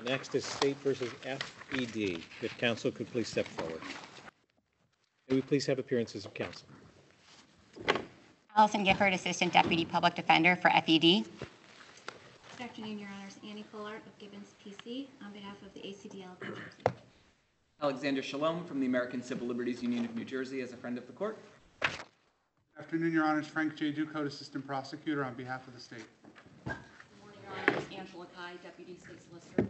Next is State versus FED. If counsel could please step forward. May we please have appearances of counsel? Allison Gifford, Assistant Deputy Public Defender for FED. Good afternoon, Your Honors. Annie Fullart of Gibbons PC on behalf of the ACDL of New Jersey. Alexander Shalom from the American Civil Liberties Union of New Jersey as a friend of the court. Good afternoon, Your Honors. Frank J. Ducote, Assistant Prosecutor on behalf of the state. Good morning, Your Honors. Angela Kai, Deputy State Solicitor.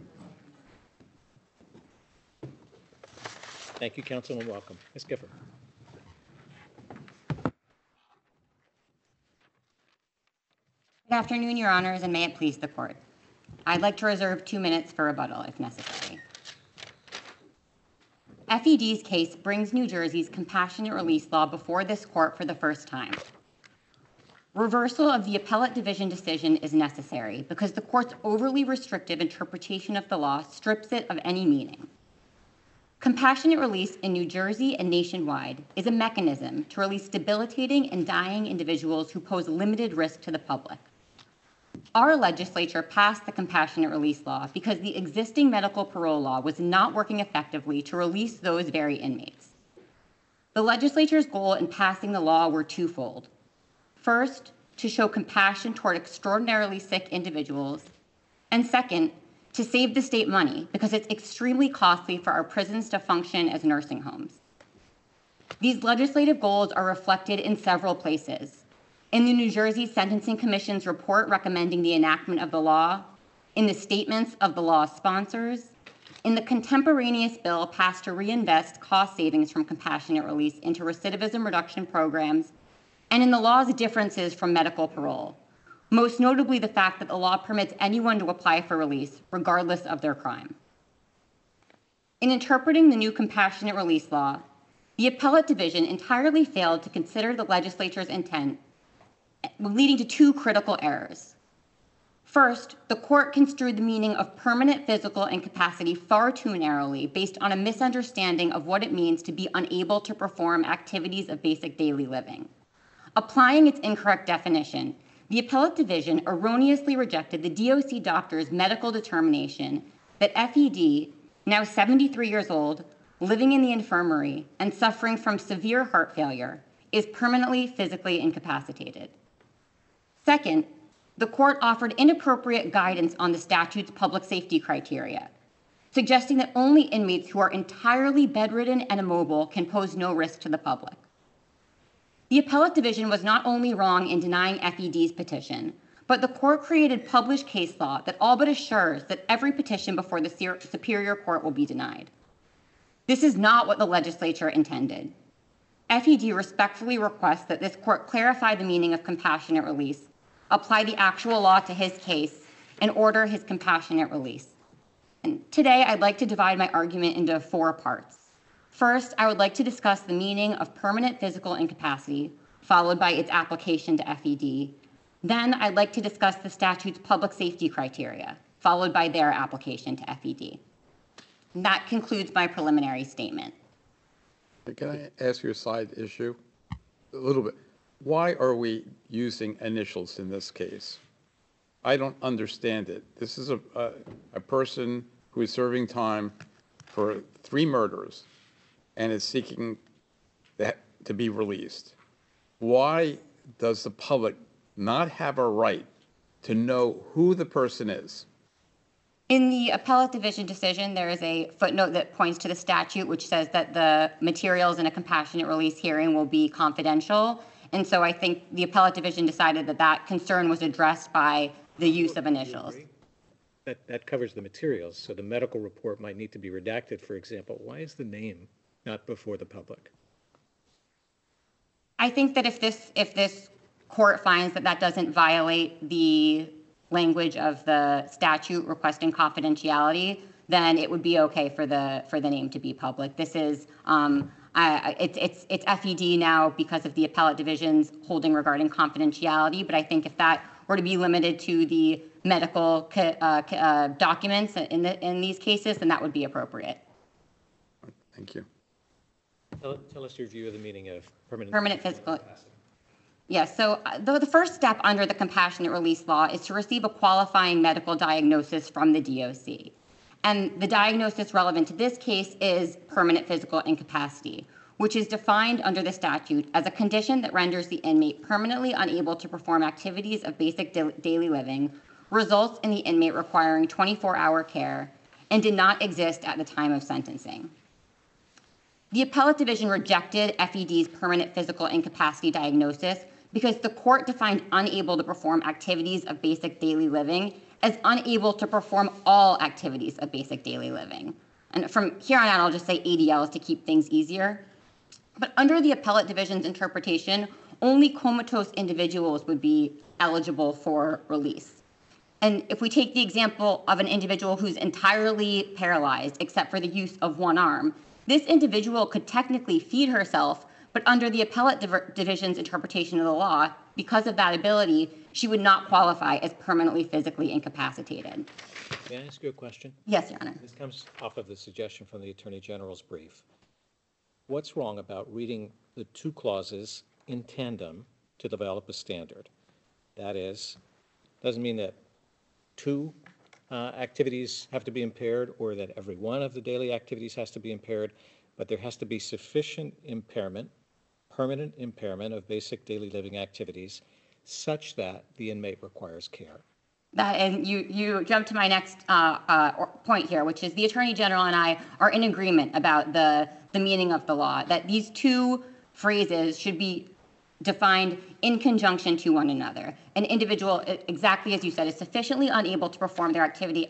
Thank you, counsel, and welcome. Ms. Gifford. Good afternoon, Your Honors, and may it please the court. I'd like to reserve 2 minutes for rebuttal if necessary. FED's case brings New Jersey's compassionate release law before this court for the first time. Reversal of the appellate division decision is necessary because the court's overly restrictive interpretation of the law strips it of any meaning. Compassionate release in New Jersey and nationwide is a mechanism to release debilitating and dying individuals who pose limited risk to the public. Our legislature passed the compassionate release law because the existing medical parole law was not working effectively to release those very inmates. The legislature's goal in passing the law were twofold. First, to show compassion toward extraordinarily sick individuals, and second, to save the state money because it's extremely costly for our prisons to function as nursing homes. These legislative goals are reflected in several places. In the New Jersey Sentencing Commission's report recommending the enactment of the law, in the statements of the law's sponsors, in the contemporaneous bill passed to reinvest cost savings from compassionate release into recidivism reduction programs, and in the law's differences from medical parole, most notably the fact that the law permits anyone to apply for release, regardless of their crime. In interpreting the new compassionate release law, the appellate division entirely failed to consider the legislature's intent, leading to two critical errors. First, the court construed the meaning of permanent physical incapacity far too narrowly based on a misunderstanding of what it means to be unable to perform activities of basic daily living. Applying its incorrect definition, the appellate division erroneously rejected the DOC doctor's medical determination that FED, now 73 years old, living in the infirmary and suffering from severe heart failure, is permanently physically incapacitated. Second, the court offered inappropriate guidance on the statute's public safety criteria, suggesting that only inmates who are entirely bedridden and immobile can pose no risk to the public. The appellate division was not only wrong in denying FED's petition, but the court created published case law that all but assures that every petition before the Superior Court will be denied. This is not what the legislature intended. FED respectfully requests that this court clarify the meaning of compassionate release, apply the actual law to his case, and order his compassionate release. And today, I'd like to divide my argument into 4 parts. First, I would like to discuss the meaning of permanent physical incapacity, followed by its application to FED. Then, I'd like to discuss the statute's public safety criteria, followed by their application to FED. And that concludes my preliminary statement. Can I ask you a side issue? A little bit. Why are we using initials in this case? I don't understand it. This is a person who is serving time for 3 murders and is seeking that to be released. Why does the public not have a right to know who the person is? In the appellate division decision, there is a footnote that points to the statute, which says that the materials in a compassionate release hearing will be confidential. And so I think the appellate division decided that that concern was addressed by the use of initials. That covers the materials, so the medical report might need to be redacted, for example. Why is the name not before the public? I think that if this court finds that that doesn't violate the language of the statute requesting confidentiality, then it would be okay for the name to be public. This is it's FED now because of the appellate division's holding regarding confidentiality. But I think if that were to be limited to the medical documents in these cases, then that would be appropriate. Thank you. Tell us your view of the meaning of permanent physical. Yes, so the first step under the compassionate release law is to receive a qualifying medical diagnosis from the DOC. And the diagnosis relevant to this case is permanent physical incapacity, which is defined under the statute as a condition that renders the inmate permanently unable to perform activities of basic daily living, results in the inmate requiring 24-hour care, and did not exist at the time of sentencing. The appellate division rejected FED's permanent physical incapacity diagnosis because the court defined unable to perform activities of basic daily living as unable to perform all activities of basic daily living. And from here on out, I'll just say ADLs to keep things easier. But under the appellate division's interpretation, only comatose individuals would be eligible for release. And if we take the example of an individual who's entirely paralyzed except for the use of one arm, this individual could technically feed herself, but under the appellate division's interpretation of the law, because of that ability, she would not qualify as permanently physically incapacitated. May I ask you a question? Yes, Your Honor. This comes off of the suggestion from the Attorney General's brief. What's wrong about reading the two clauses in tandem to develop a standard? That is, doesn't mean that two activities have to be impaired or that every one of the daily activities has to be impaired, but there has to be sufficient impairment, permanent impairment of basic daily living activities such that the inmate requires care. And you jump to my next point here, which is the Attorney General and I are in agreement about the meaning of the law, that these two phrases should be defined in conjunction to one another. An individual, exactly as you said, is sufficiently unable to perform their activities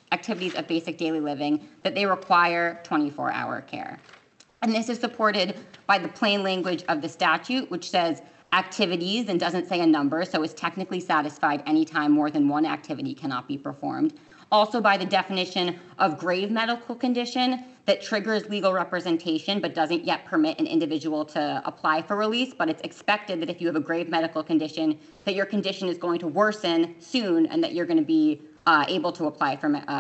of basic daily living that they require 24-hour care. And this is supported by the plain language of the statute, which says activities and doesn't say a number, so is technically satisfied anytime more than one activity cannot be performed. Also by the definition of grave medical condition that triggers legal representation but doesn't yet permit an individual to apply for release, but it's expected that if you have a grave medical condition, that your condition is going to worsen soon and that you're going to be able to apply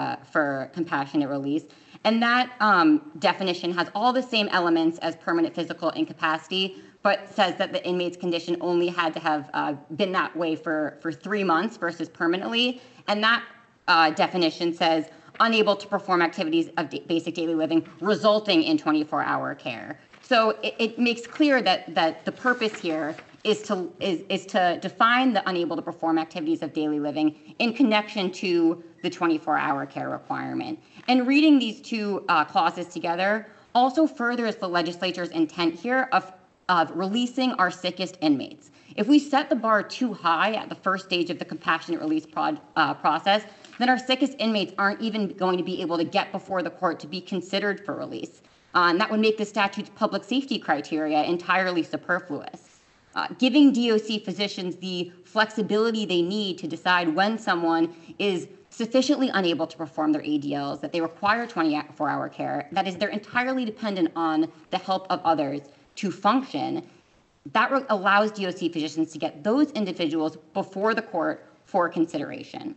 for compassionate release. And that definition has all the same elements as permanent physical incapacity, but says that the inmate's condition only had to have been that way for 3 months versus permanently. And that definition says unable to perform activities of basic daily living resulting in 24-hour care. So it makes clear that the purpose here is to define the unable to perform activities of daily living in connection to the 24-hour care requirement. And reading these two clauses together also furthers the legislature's intent here of releasing our sickest inmates. If we set the bar too high at the first stage of the compassionate release process, then our sickest inmates aren't even going to be able to get before the court to be considered for release. And that would make the statute's public safety criteria entirely superfluous. Giving DOC physicians the flexibility they need to decide when someone is sufficiently unable to perform their ADLs, that they require 24-hour care, that is, they're entirely dependent on the help of others to function, that allows DOC physicians to get those individuals before the court for consideration.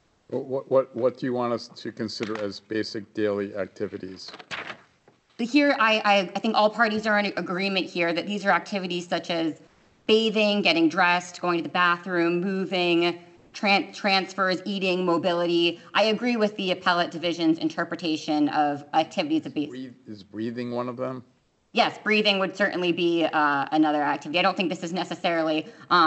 What do you want us to consider as basic daily activities? Here, I think all parties are in agreement here that these are activities such as bathing, getting dressed, going to the bathroom, moving, transfers, eating, mobility. I agree with the appellate division's interpretation of activities of basic. Is breathing one of them? Yes, breathing would certainly be another activity. I don't think this is necessarily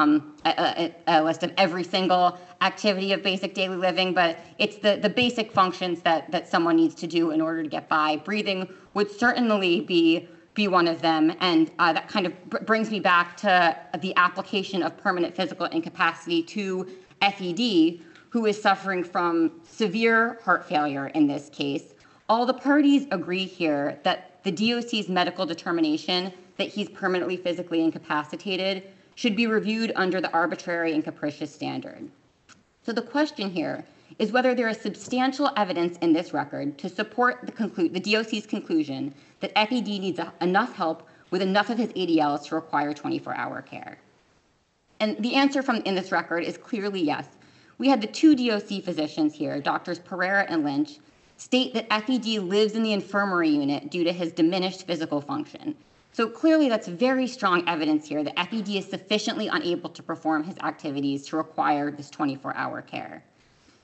a list of every single activity of basic daily living, but it's the basic functions that someone needs to do in order to get by. Breathing would certainly be one of them, and that kind of brings me back to the application of permanent physical incapacity to FED, who is suffering from severe heart failure in this case. All the parties agree here that the DOC's medical determination that he's permanently physically incapacitated should be reviewed under the arbitrary and capricious standard. So the question here is whether there is substantial evidence in this record to support the DOC's conclusion that FED needs enough help with enough of his ADLs to require 24-hour care. And the answer in this record is clearly yes. We had the two DOC physicians here, Doctors Pereira and Lynch, state that FED lives in the infirmary unit due to his diminished physical function. So clearly that's very strong evidence here that FED is sufficiently unable to perform his activities to require this 24-hour care.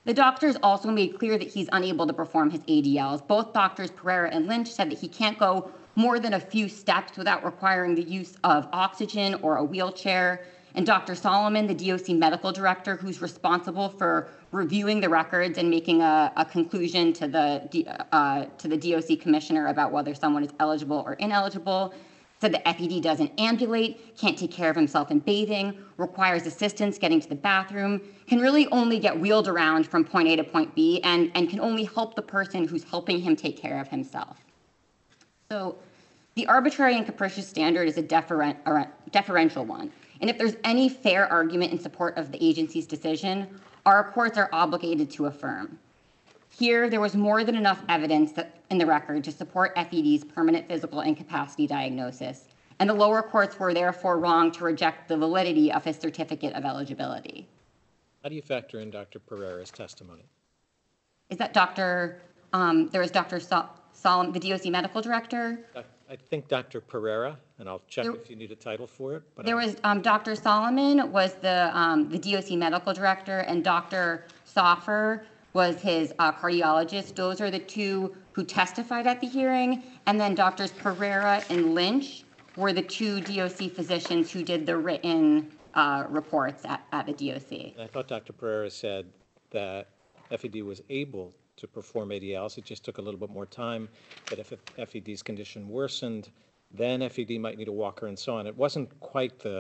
The doctors also made clear that he's unable to perform his ADLs. Both doctors, Pereira and Lynch, said that he can't go more than a few steps without requiring the use of oxygen or a wheelchair. And Dr. Solomon, the DOC medical director, who's responsible for reviewing the records and making a conclusion to the DOC commissioner about whether someone is eligible or ineligible, said that FED doesn't ambulate, can't take care of himself in bathing, requires assistance getting to the bathroom, can really only get wheeled around from point A to point B, and can only help the person who's helping him take care of himself. So the arbitrary and capricious standard is a deferential one. And if there's any fair argument in support of the agency's decision, our courts are obligated to affirm. Here, there was more than enough evidence in the record to support FED's permanent physical incapacity diagnosis, and the lower courts were therefore wrong to reject the validity of his certificate of eligibility. How do you factor in Dr. Pereira's testimony? Is that there was Dr. Solomon, the DOC medical director? I think Dr. Pereira, and I'll check if you need a title for it. But There was Dr. Solomon was the DOC medical director, and Dr. Soffer was his cardiologist. Those are the two who testified at the hearing. And then Drs. Pereira and Lynch were the two DOC physicians who did the written reports at the DOC. And I thought Dr. Pereira said that FED was able to perform ADLs. It just took a little bit more time, that if FED's condition worsened, then FED might need a walker and so on. It wasn't quite the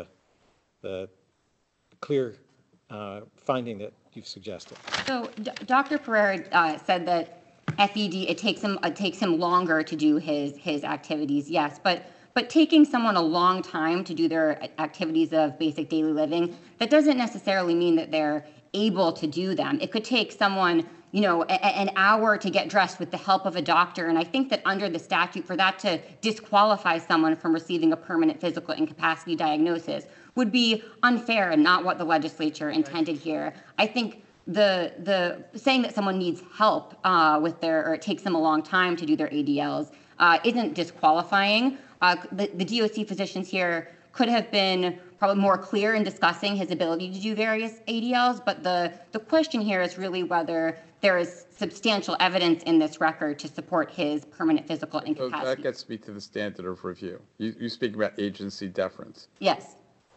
clear finding that you've suggested. So Dr. Pereira said that FED, it takes him longer to do his activities, yes, but taking someone a long time to do their activities of basic daily living, that doesn't necessarily mean that they're able to do them. It could take someone, an hour to get dressed with the help of a doctor, and I think that under the statute, for that to disqualify someone from receiving a permanent physical incapacity diagnosis would be unfair and not what the legislature intended here. I think the saying that someone needs help or it takes them a long time to do their ADLs isn't disqualifying. The DOC physicians here could have been probably more clear in discussing his ability to do various ADLs, but the question here is really whether there is substantial evidence in this record to support his permanent physical So incapacity. that gets me to the standard of review. You speak about agency deference. Yes.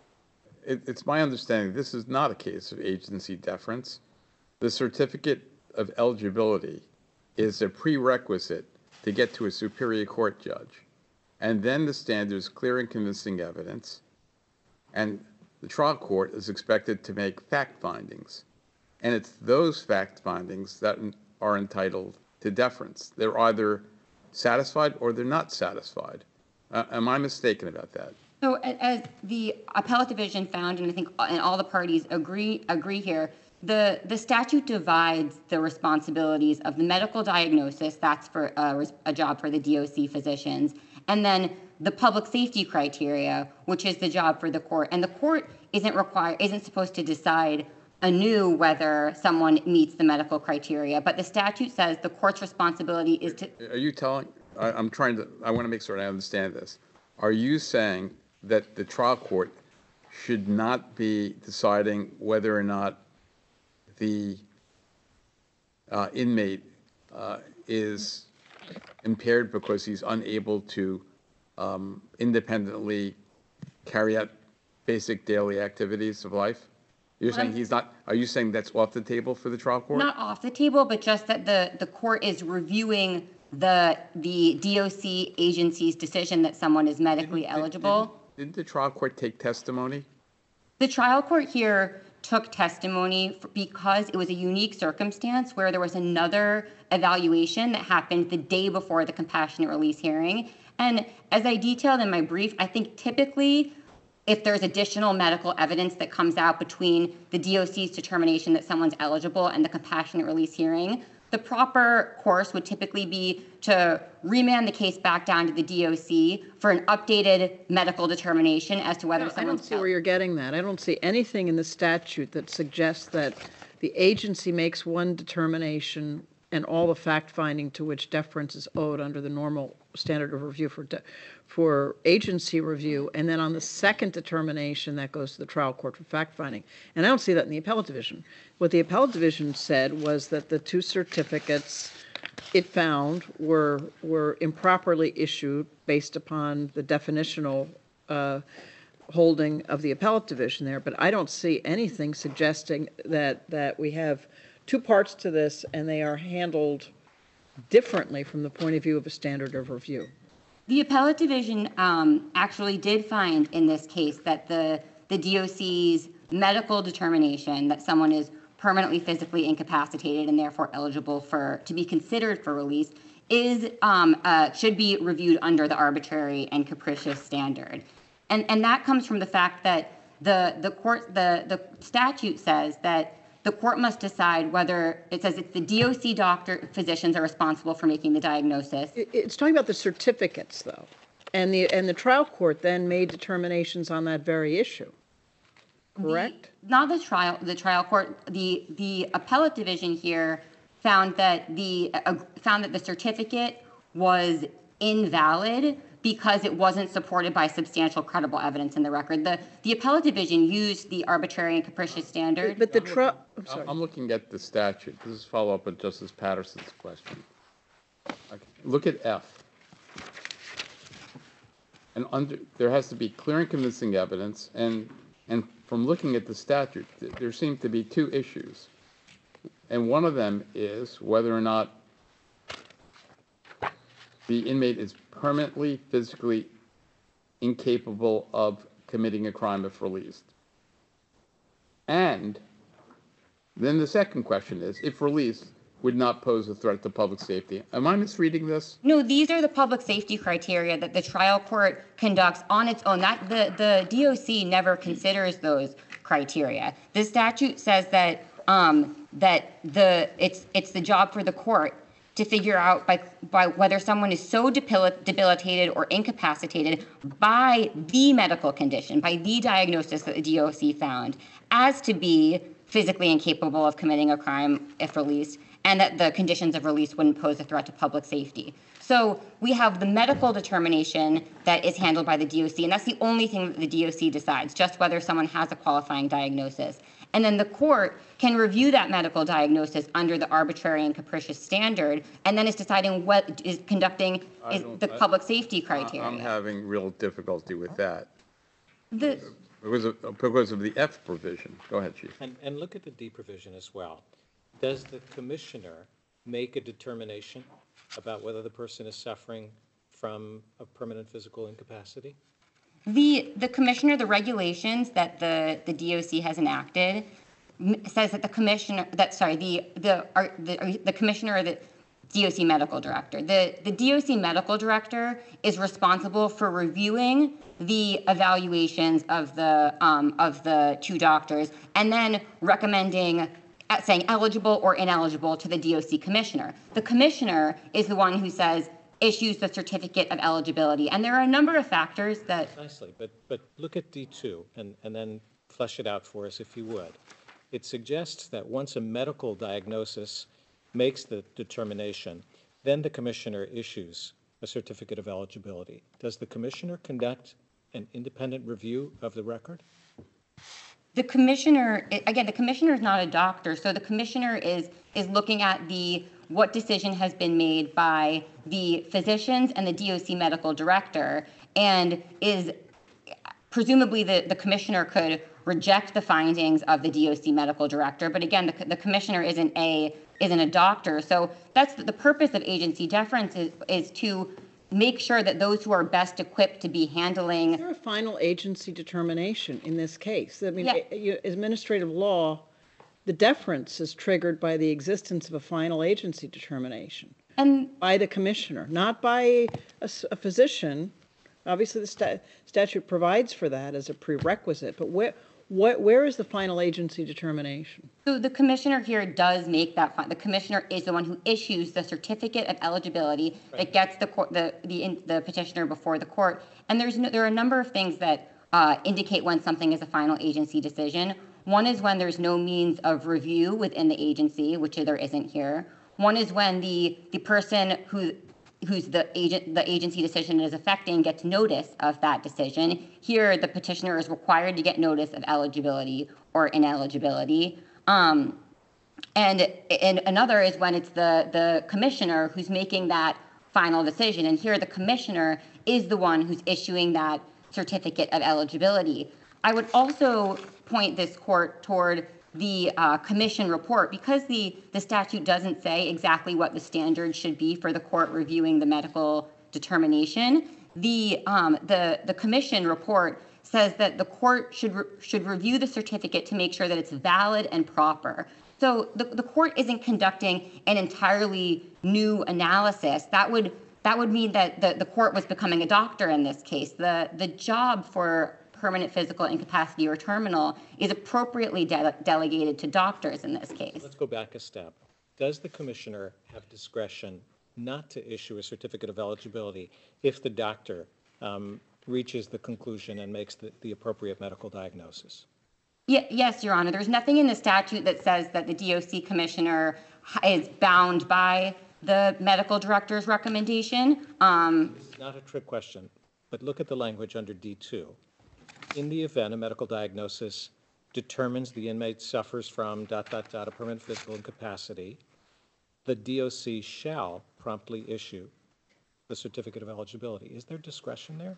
It's my understanding this is not a case of agency deference. The certificate of eligibility is a prerequisite to get to a superior court judge. And then the standard is clear and convincing evidence, and the trial court is expected to make fact findings. And it's those fact findings that are entitled to deference. They're either satisfied or they're not satisfied. Am I mistaken about that? So as the appellate division found, and I think and all the parties agree here, the statute divides the responsibilities of the medical diagnosis, that's for a job for the DOC physicians, and then the public safety criteria, which is the job for the court. And the court isn't supposed to decide anew whether someone meets the medical criteria, but the statute says the court's responsibility is to. Are you telling, I want to make sure I understand this. Are you saying that the trial court should not be deciding whether or not the inmate is impaired because he's unable to independently carry out basic daily activities of life? You're saying he's not, are you saying that's off the table for the trial court? Not off the table, but just that the court is reviewing the DOC agency's decision that someone is medically eligible. Didn't the trial court take testimony? The trial court here took testimony because it was a unique circumstance where there was another evaluation that happened the day before the compassionate release hearing. And as I detailed in my brief, I think typically if there's additional medical evidence that comes out between the DOC's determination that someone's eligible and the compassionate release hearing, the proper course would typically be to remand the case back down to the DOC for an updated medical determination as to whether I someone's don't see where you're getting that. I don't see anything in the statute that suggests that the agency makes one determination and all the fact-finding to which deference is owed under the normal standard of review for agency review, and then on the second determination, that goes to the trial court for fact-finding. And I don't see that in the appellate division. What the appellate division said was that the two certificates it found were improperly issued based upon the definitional holding of the appellate division there, but I don't see anything suggesting that we have two parts to this and they are handled differently from the point of view of a standard of review. The appellate division actually did find in this case that the DOC's medical determination that someone is permanently physically incapacitated and therefore eligible to be considered for release should be reviewed under the arbitrary and capricious standard. And that comes from the fact that the statute says that the court must decide whether, it says it's the DOC physicians are responsible for making the diagnosis. It's talking about the certificates, though, and the trial court then made determinations on that very issue. Correct? Not the trial court. The appellate division here found that the certificate was invalid because it wasn't supported by substantial credible evidence in the record. The appellate division used the arbitrary and capricious standard. But the trial, I'm sorry. I'm looking at the statute. This is follow up with Justice Patterson's question. Okay. Look at F. And there has to be clear and convincing evidence, and from looking at the statute, there seem to be two issues. And one of them is whether or not the inmate is permanently physically incapable of committing a crime if released. And then the second question is, if released, would not pose a threat to public safety. Am I misreading this? No, these are the public safety criteria that the trial court conducts on its own. The DOC never considers those criteria. The statute says that it's the job for the court to figure out by whether someone is so debilitated or incapacitated by the medical condition, by the diagnosis that the DOC found, as to be physically incapable of committing a crime if released, and that the conditions of release wouldn't pose a threat to public safety. So we have the medical determination that is handled by the DOC, and that's the only thing that the DOC decides, just whether someone has a qualifying diagnosis. And then the court can review that medical diagnosis under the arbitrary and capricious standard, and then is deciding what is conducting the public safety criteria. I'm having real difficulty with that. The, Because of the F provision. Go ahead, Chief. And look at the D provision as well. Does the commissioner make a determination about whether the person is suffering from a permanent physical incapacity? the commissioner, the regulations that the DOC has enacted says that the commissioner, the commissioner or the DOC medical director. The DOC medical director is responsible for reviewing the evaluations of the two doctors and then recommending, saying eligible or ineligible to the DOC commissioner. The commissioner is the one who issues the certificate of eligibility. And there are a number of factors that... Nicely, but look at D2 and then flesh it out for us if you would. It suggests that once a medical diagnosis makes the determination, then the commissioner issues a certificate of eligibility. Does the commissioner conduct an independent review of the record? The commissioner, again, the commissioner is not a doctor, so the commissioner is looking at what decision has been made by the physicians and the DOC medical director, and is presumably the commissioner could reject the findings of the DOC medical director, but again, the commissioner isn't a doctor, so that's the purpose of agency deference is to make sure that those who are best equipped to be handling... Is there a final agency determination in this case? I mean, Yeah. Administrative law, the deference is triggered by the existence of a final agency determination. And by the commissioner, not by a physician. Obviously, the statute provides for that as a prerequisite, but where is the final agency determination? so the commissioner here does make that. The commissioner is the one who issues the certificate of eligibility that gets the petitioner before the court. And there are a number of things that indicate when something is a final agency decision. One is when there's no means of review within the agency, which there isn't here. One is when the person who's the agency decision is affecting gets notice of that decision. Here, the petitioner is required to get notice of eligibility or ineligibility. And another is when it's the commissioner who's making that final decision. And here, the commissioner is the one who's issuing that certificate of eligibility. I would also point this court toward the commission report, because the statute doesn't say exactly what the standard should be for the court reviewing the medical determination. The commission report says that the court should review the certificate to make sure that it's valid and proper. So the court isn't conducting an entirely new analysis. That would mean that the court was becoming a doctor in this case. The job for permanent physical incapacity or terminal is appropriately delegated to doctors in this case. Let's go back a step. Does the commissioner have discretion not to issue a certificate of eligibility if the doctor reaches the conclusion and makes the appropriate medical diagnosis? Yes, Your Honor. There's nothing in the statute that says that the DOC commissioner is bound by the medical director's recommendation. This is not a trick question, but look at the language under D2. In the event a medical diagnosis determines the inmate suffers from ... a permanent physical incapacity, the DOC shall promptly issue the certificate of eligibility. Is there discretion there?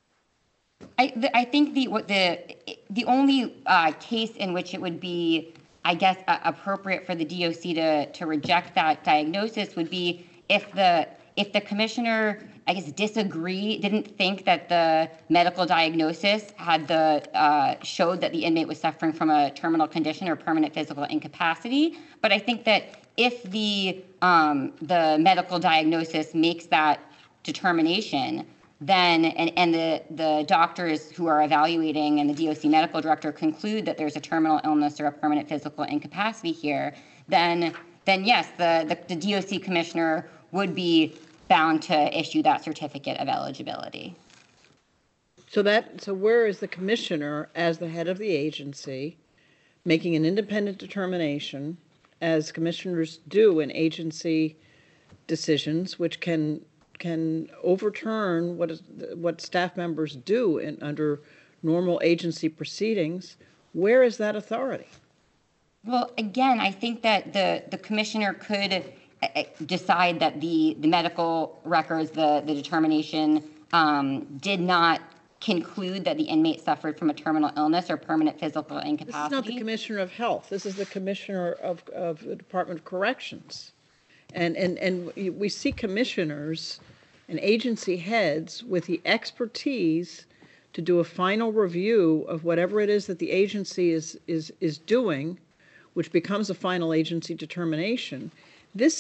I think the only case in which it would be, I guess, appropriate for the DOC to reject that diagnosis would be if the commissioner, I guess, didn't think that the medical diagnosis had showed that the inmate was suffering from a terminal condition or permanent physical incapacity. But I think that if the medical diagnosis makes that determination, then and the doctors who are evaluating and the DOC medical director conclude that there's a terminal illness or a permanent physical incapacity here, then yes, the DOC commissioner would be bound to issue that certificate of eligibility. So where is the commissioner, as the head of the agency, making an independent determination, as commissioners do in agency decisions, which can overturn what staff members do under normal agency proceedings? Where is that authority? Well, again, I think that the commissioner could decide that the medical records, the determination did not conclude that the inmate suffered from a terminal illness or permanent physical incapacity. This is not the commissioner of health. This is the commissioner of the Department of Corrections. And we see commissioners and agency heads with the expertise to do a final review of whatever it is that the agency is doing, which becomes a final agency determination. The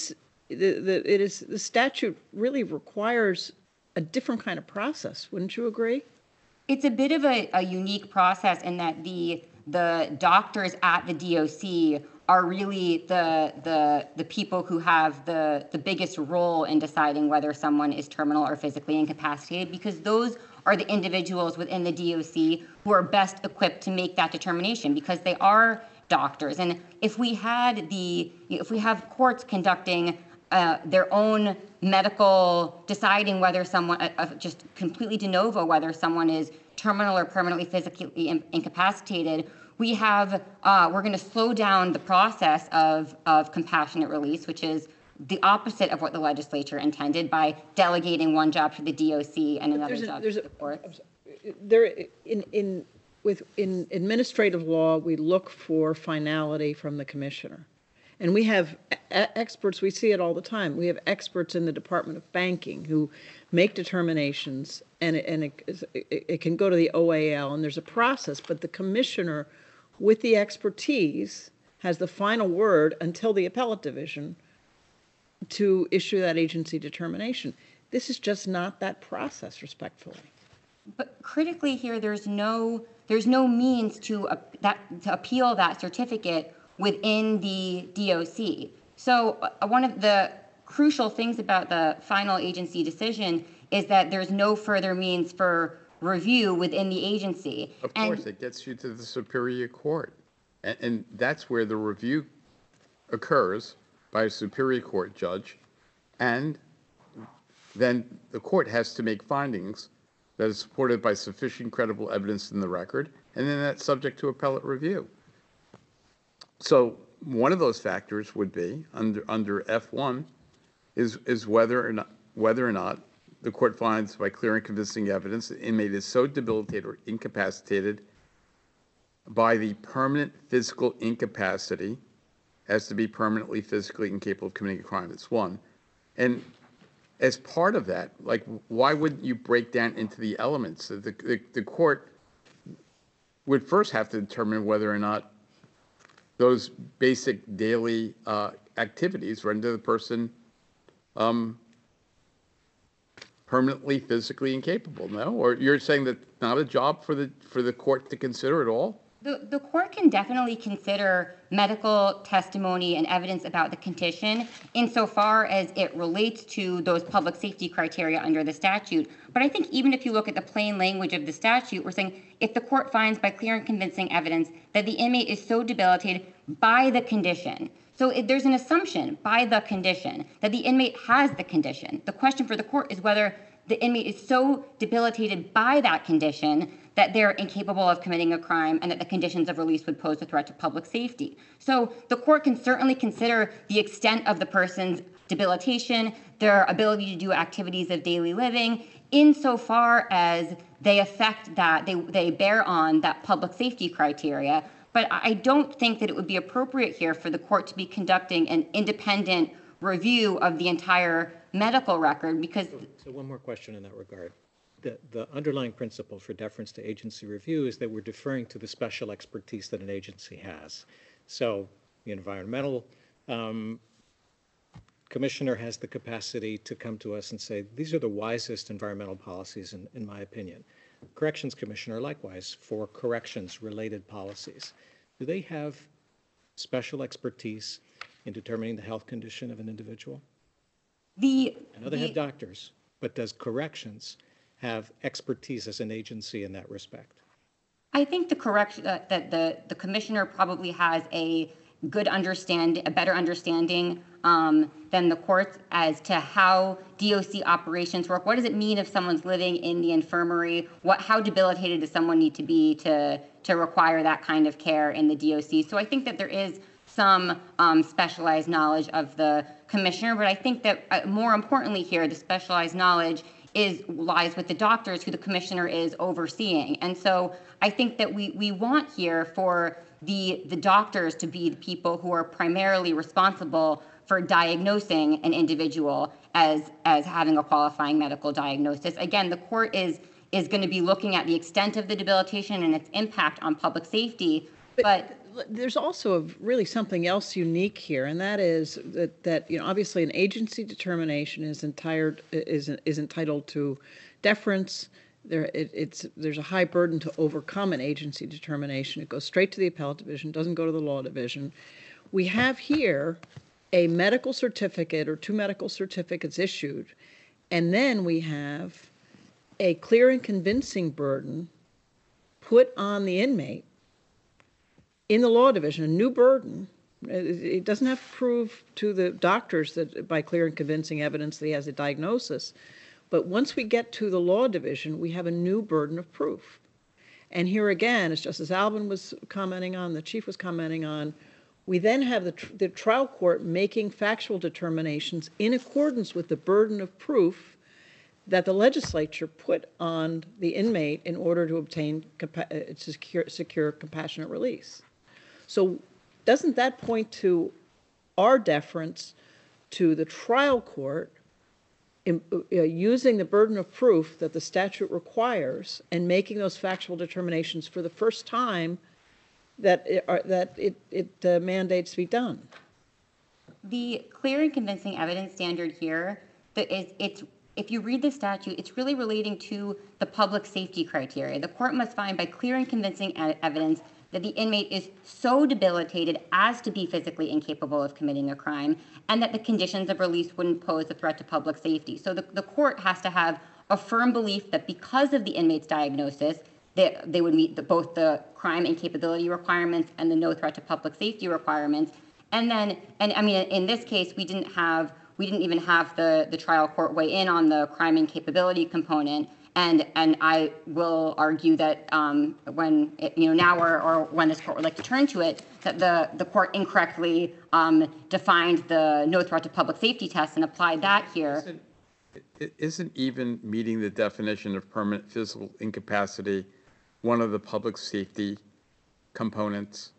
statute really requires a different kind of process. Wouldn't you agree? It's a bit of a unique process in that the doctors at the DOC are really the people who have the biggest role in deciding whether someone is terminal or physically incapacitated, because those are the individuals within the DOC who are best equipped to make that determination, because they are doctors. And if we have courts conducting their own medical, deciding whether someone, just completely de novo, whether someone is terminal or permanently physically incapacitated, we're going to slow down the process of compassionate release, which is the opposite of what the legislature intended by delegating one job to the DOC and another job to the courts. In administrative law, we look for finality from the commissioner. And we have experts, we see it all the time. We have experts in the Department of Banking who make determinations, and it can go to the OAL, and there's a process, but the commissioner with the expertise has the final word until the appellate division to issue that agency determination. This is just not that process, respectfully. But critically here, there's no means to appeal that certificate within the DOC. So one of the crucial things about the final agency decision is that there's no further means for review within the agency. Of course, it gets you to the Superior Court. And that's where the review occurs by a Superior Court judge, and then the court has to make findings that is supported by sufficient credible evidence in the record, and then that's subject to appellate review. So one of those factors would be, under F1, is whether or not the court finds by clear and convincing evidence the inmate is so debilitated or incapacitated by the permanent physical incapacity as to be permanently physically incapable of committing a crime. That's one. And as part of that, like, why wouldn't you break down into the elements? The court would first have to determine whether or not those basic daily activities render the person permanently physically incapable, no? Or you're saying that not a job for the court to consider at all? The court can definitely consider medical testimony and evidence about the condition insofar as it relates to those public safety criteria under the statute. But I think even if you look at the plain language of the statute, we're saying if the court finds by clear and convincing evidence that the inmate is so debilitated by the condition. So there's an assumption by the condition that the inmate has the condition. The question for the court is whether the inmate is so debilitated by that condition that they're incapable of committing a crime and that the conditions of release would pose a threat to public safety. So the court can certainly consider the extent of the person's debilitation, their ability to do activities of daily living, insofar as they affect that, they bear on that public safety criteria. But I don't think that it would be appropriate here for the court to be conducting an independent review of the entire medical record because... So one more question in that regard. The underlying principle for deference to agency review is that we're deferring to the special expertise that an agency has. So the environmental commissioner has the capacity to come to us and say, these are the wisest environmental policies in my opinion. Corrections commissioner likewise for corrections-related policies. Do they have special expertise in determining the health condition of an individual? I know they have doctors, but does corrections have expertise as an agency in that respect? I think that the commissioner probably has a better understanding than the courts as to how DOC operations work. What does it mean if someone's living in the infirmary? How debilitated does someone need to be to require that kind of care in the DOC? So I think that there is some specialized knowledge of the commissioner, but I think that more importantly here, the specialized knowledge lies with the doctors who the commissioner is overseeing. And so I think that we want here for the doctors to be the people who are primarily responsible for diagnosing an individual as having a qualifying medical diagnosis. Again, the court is going to be looking at the extent of the debilitation and its impact on public safety, but there's also really something else unique here, and that is that obviously an agency determination is entitled to deference. There's a high burden to overcome an agency determination. It goes straight to the appellate division, doesn't go to the law division. We have here a medical certificate or two medical certificates issued, and then we have a clear and convincing burden put on the inmate in the law division, a new burden. It doesn't have to prove to the doctors that by clear and convincing evidence that he has a diagnosis. But once we get to the law division, we have a new burden of proof. And here again, as Justice Albin was commenting on, the Chief was commenting on, we then have the trial court making factual determinations in accordance with the burden of proof that the legislature put on the inmate in order to obtain secure compassionate release. So doesn't that point to our deference to the trial court using the burden of proof that the statute requires and making those factual determinations for the first time that it mandates be done? The clear and convincing evidence standard here, if you read the statute, it's really relating to the public safety criteria. The court must find by clear and convincing evidence that the inmate is so debilitated as to be physically incapable of committing a crime, and that the conditions of release wouldn't pose a threat to public safety. So the court has to have a firm belief that because of the inmate's diagnosis, they would meet both the crime incapability requirements and the no threat to public safety requirements, And then, and I mean, in this case, we didn't even have the trial court weigh in on the crime and capability component. And I will argue that when, now or when this court would like to turn to it, that the court incorrectly defined the no threat to public safety test and applied that here. Isn't even meeting the definition of permanent physical incapacity one of the public safety components?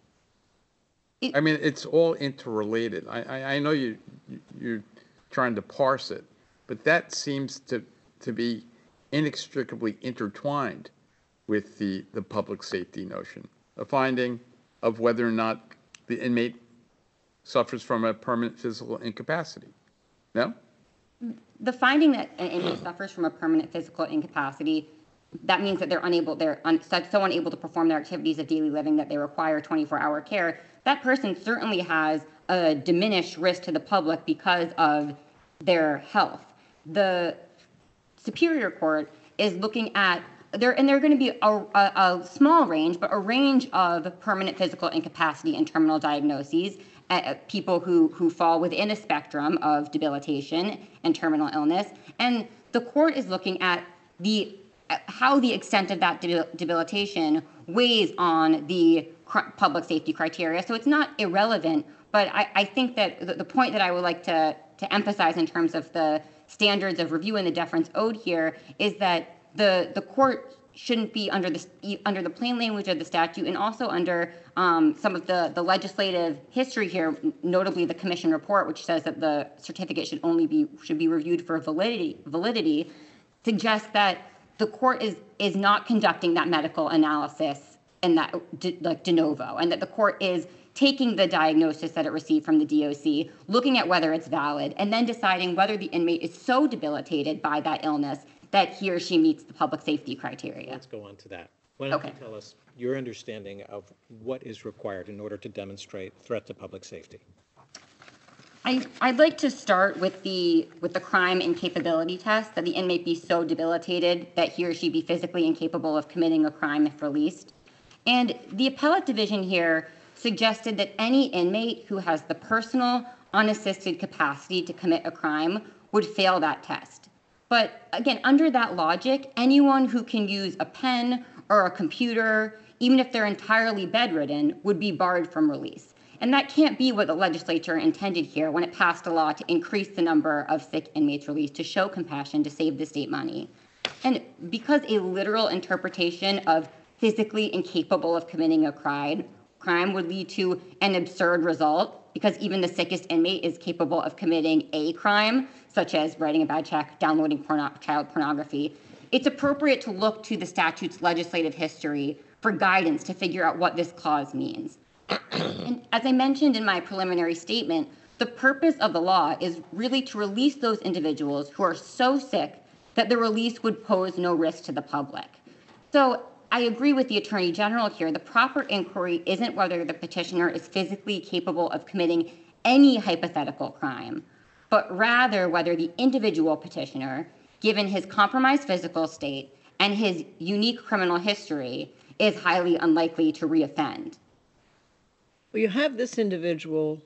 I mean, it's all interrelated. I know you're trying to parse it, but that seems to be inextricably intertwined with the public safety notion, a finding of whether or not the inmate suffers from a permanent physical incapacity. No? The finding that an inmate suffers from a permanent physical incapacity, that means that they're so unable to perform their activities of daily living that they require 24-hour care. That person certainly has a diminished risk to the public because of their health. The Superior Court is looking at there are going to be a small range, but a range of permanent physical incapacity and terminal diagnoses, people who fall within a spectrum of debilitation and terminal illness. And the court is looking at how the extent of that debilitation weighs on the public safety criteria. So it's not irrelevant, but I think that the point that I would like to emphasize in terms of the standards of review and the deference owed here is that the court shouldn't be under the plain language of the statute, and also under some of the legislative history here, notably the commission report, which says that the certificate should be reviewed for validity, suggests that the court is not conducting that medical analysis and that de novo, and that the court is taking the diagnosis that it received from the DOC, looking at whether it's valid, and then deciding whether the inmate is so debilitated by that illness that he or she meets the public safety criteria. Let's go on to that. Why don't you tell us your understanding of what is required in order to demonstrate threat to public safety? I'd like to start with the crime incapability test, that the inmate be so debilitated that he or she be physically incapable of committing a crime if released. And the appellate division here suggested that any inmate who has the personal, unassisted capacity to commit a crime would fail that test. But again, under that logic, anyone who can use a pen or a computer, even if they're entirely bedridden, would be barred from release. And that can't be what the legislature intended here when it passed a law to increase the number of sick inmates released, to show compassion, to save the state money. And because a literal interpretation of physically incapable of committing a crime would lead to an absurd result, because even the sickest inmate is capable of committing a crime, such as writing a bad check, downloading child pornography, it's appropriate to look to the statute's legislative history for guidance to figure out what this clause means. And as I mentioned in my preliminary statement, the purpose of the law is really to release those individuals who are so sick that the release would pose no risk to the public. So I agree with the Attorney General here. The proper inquiry isn't whether the petitioner is physically capable of committing any hypothetical crime, but rather whether the individual petitioner, given his compromised physical state and his unique criminal history, is highly unlikely to reoffend. Well, you have this individual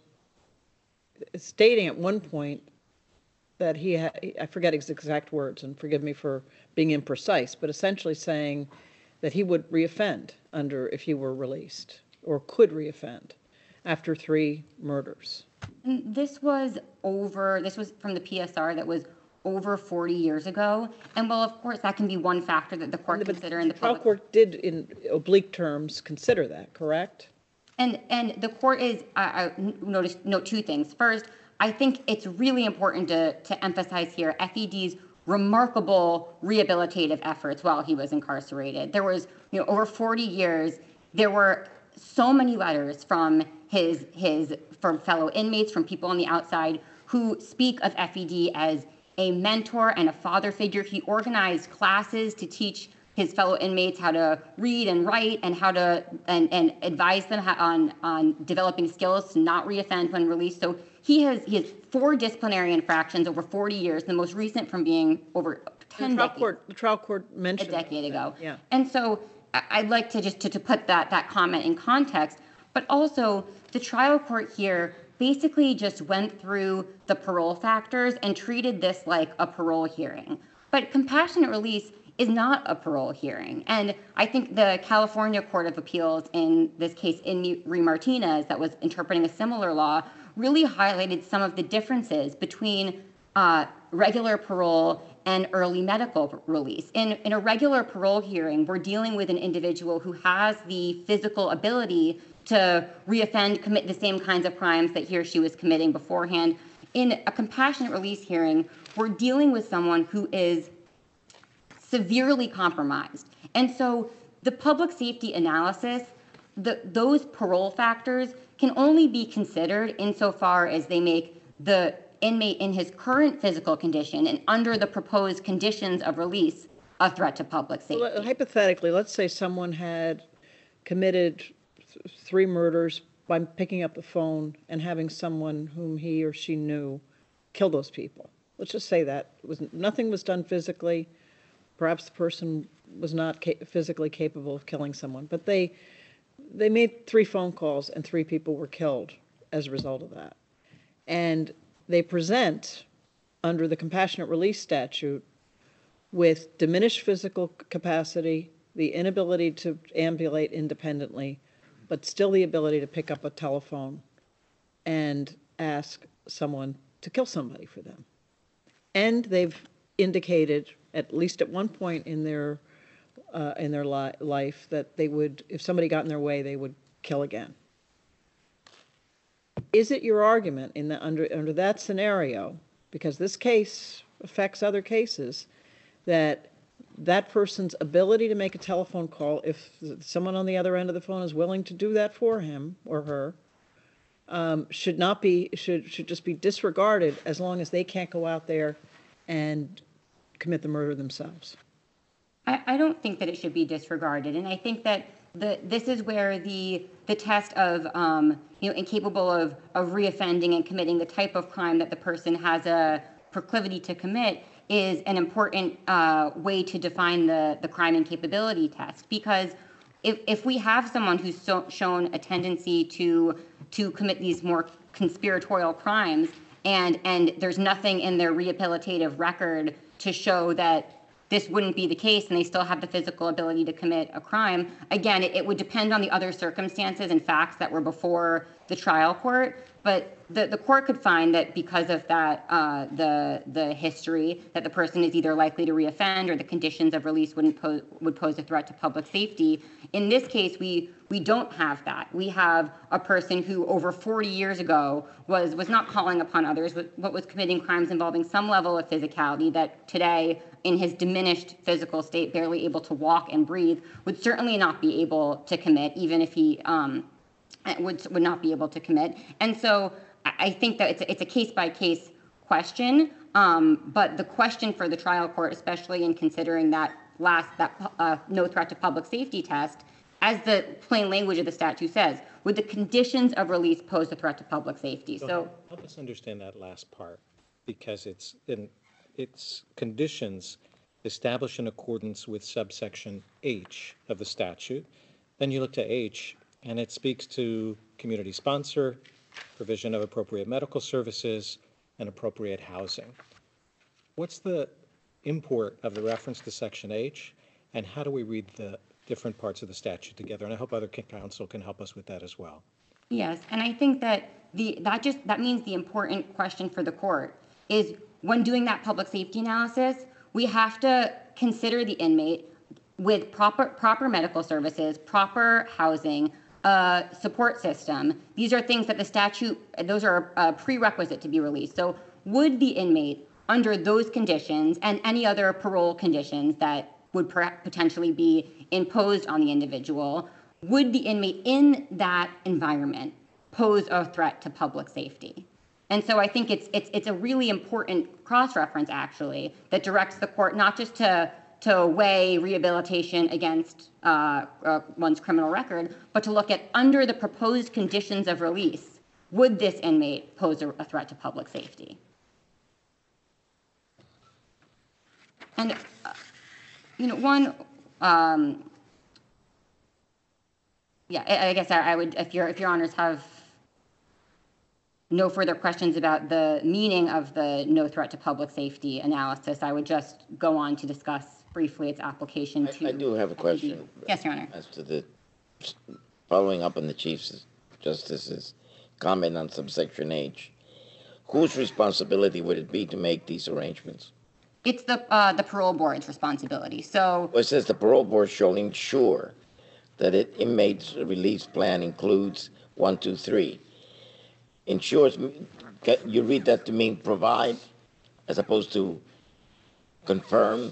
stating at one point that I forget his exact words, and forgive me for being imprecise, but essentially saying that he would reoffend if he were released, or could reoffend after 3 murders. And this was from the PSR that was over 40 years ago. And well, of course, that can be one factor that the court consider in the trial court did, in oblique terms, consider that, correct? And the court is, note 2 things. First, I think it's really important to emphasize here FED's remarkable rehabilitative efforts while he was incarcerated. There was, over 40 years, there were so many letters from from fellow inmates, from people on the outside who speak of FED as a mentor and a father figure. He organized classes to teach his fellow inmates how to read and write, and how to and advise them on developing skills to not reoffend when released. So he has 4 disciplinary infractions over 40 years, the most recent from being over 10 decades. The trial court mentioned a decade ago. Yeah. And so I'd like to just to put that comment in context, but also the trial court here basically just went through the parole factors and treated this like a parole hearing. But compassionate release is not a parole hearing. And I think the California Court of Appeals in this case, in Martinez, that was interpreting a similar law, really highlighted some of the differences between regular parole and early medical release. In a regular parole hearing, we're dealing with an individual who has the physical ability to reoffend, commit the same kinds of crimes that he or she was committing beforehand. In a compassionate release hearing, we're dealing with someone who is severely compromised. And so the public safety analysis, those parole factors can only be considered insofar as they make the inmate in his current physical condition and under the proposed conditions of release a threat to public safety. Well, hypothetically, let's say someone had committed 3 murders by picking up the phone and having someone whom he or she knew kill those people. Let's just say that nothing was done physically. Perhaps the person was not physically capable of killing someone, but they made 3 phone calls and 3 people were killed as a result of that. And they present, under the compassionate release statute, with diminished physical capacity, the inability to ambulate independently, but still the ability to pick up a telephone and ask someone to kill somebody for them. And they've indicated, at least at one point in their life, that they would, if somebody got in their way, they would kill again. Is it your argument in the, under that scenario, because this case affects other cases, that that person's ability to make a telephone call, if someone on the other end of the phone is willing to do that for him or her, should just be disregarded as long as they can't go out there and commit the murder themselves? I don't think that it should be disregarded, and I think that this is where the test of incapable of reoffending and committing the type of crime that the person has a proclivity to commit is an important way to define the crime incapability test. Because if we have someone who's shown a tendency to commit these more conspiratorial crimes, and there's nothing in their rehabilitative record to show that this wouldn't be the case and they still have the physical ability to commit a crime, again, it would depend on the other circumstances and facts that were before the trial court. But the court could find that because of that, the history, that the person is either likely to reoffend or the conditions of release would pose a threat to public safety. In this case, we don't have that. We have a person who over 40 years ago was not calling upon others, but was committing crimes involving some level of physicality that today, in his diminished physical state, barely able to walk and breathe, would certainly not be able to commit, even if he would not be able to commit. And so I think that it's a case-by-case question, but the question for the trial court, especially in considering that no threat to public safety test, as the plain language of the statute says, would the conditions of release pose a threat to public safety? So help us understand that last part, because it's conditions established in accordance with subsection H of the statute. Then you look to H, and it speaks to community sponsor, provision of appropriate medical services, and appropriate housing. What's the import of the reference to section H, and how do we read the different parts of the statute together? And I hope other counsel can help us with that as well. Yes, and I think that that means the important question for the court is, when doing that public safety analysis, we have to consider the inmate with proper medical services, proper housing, support system. These are things that the statute, those are a prerequisite to be released. So would the inmate, under those conditions and any other parole conditions that would potentially be imposed on the individual, would the inmate in that environment pose a threat to public safety? And so I think it's a really important cross-reference, actually, that directs the court not just to weigh rehabilitation against one's criminal record, but to look at, under the proposed conditions of release, would this inmate pose a threat to public safety? And, I guess I would, if your honors have no further questions about the meaning of the no threat to public safety analysis, I would just go on to discuss briefly its application to. I do have a question. Yes, Your Honor. As to the, following up on the Chief Justice's comment on subsection H, whose responsibility would it be to make these arrangements? It's the parole board's responsibility. So Well, it says the parole board shall ensure that an inmate's release plan includes 1, 2, 3. Ensures, you read that to mean provide as opposed to confirm?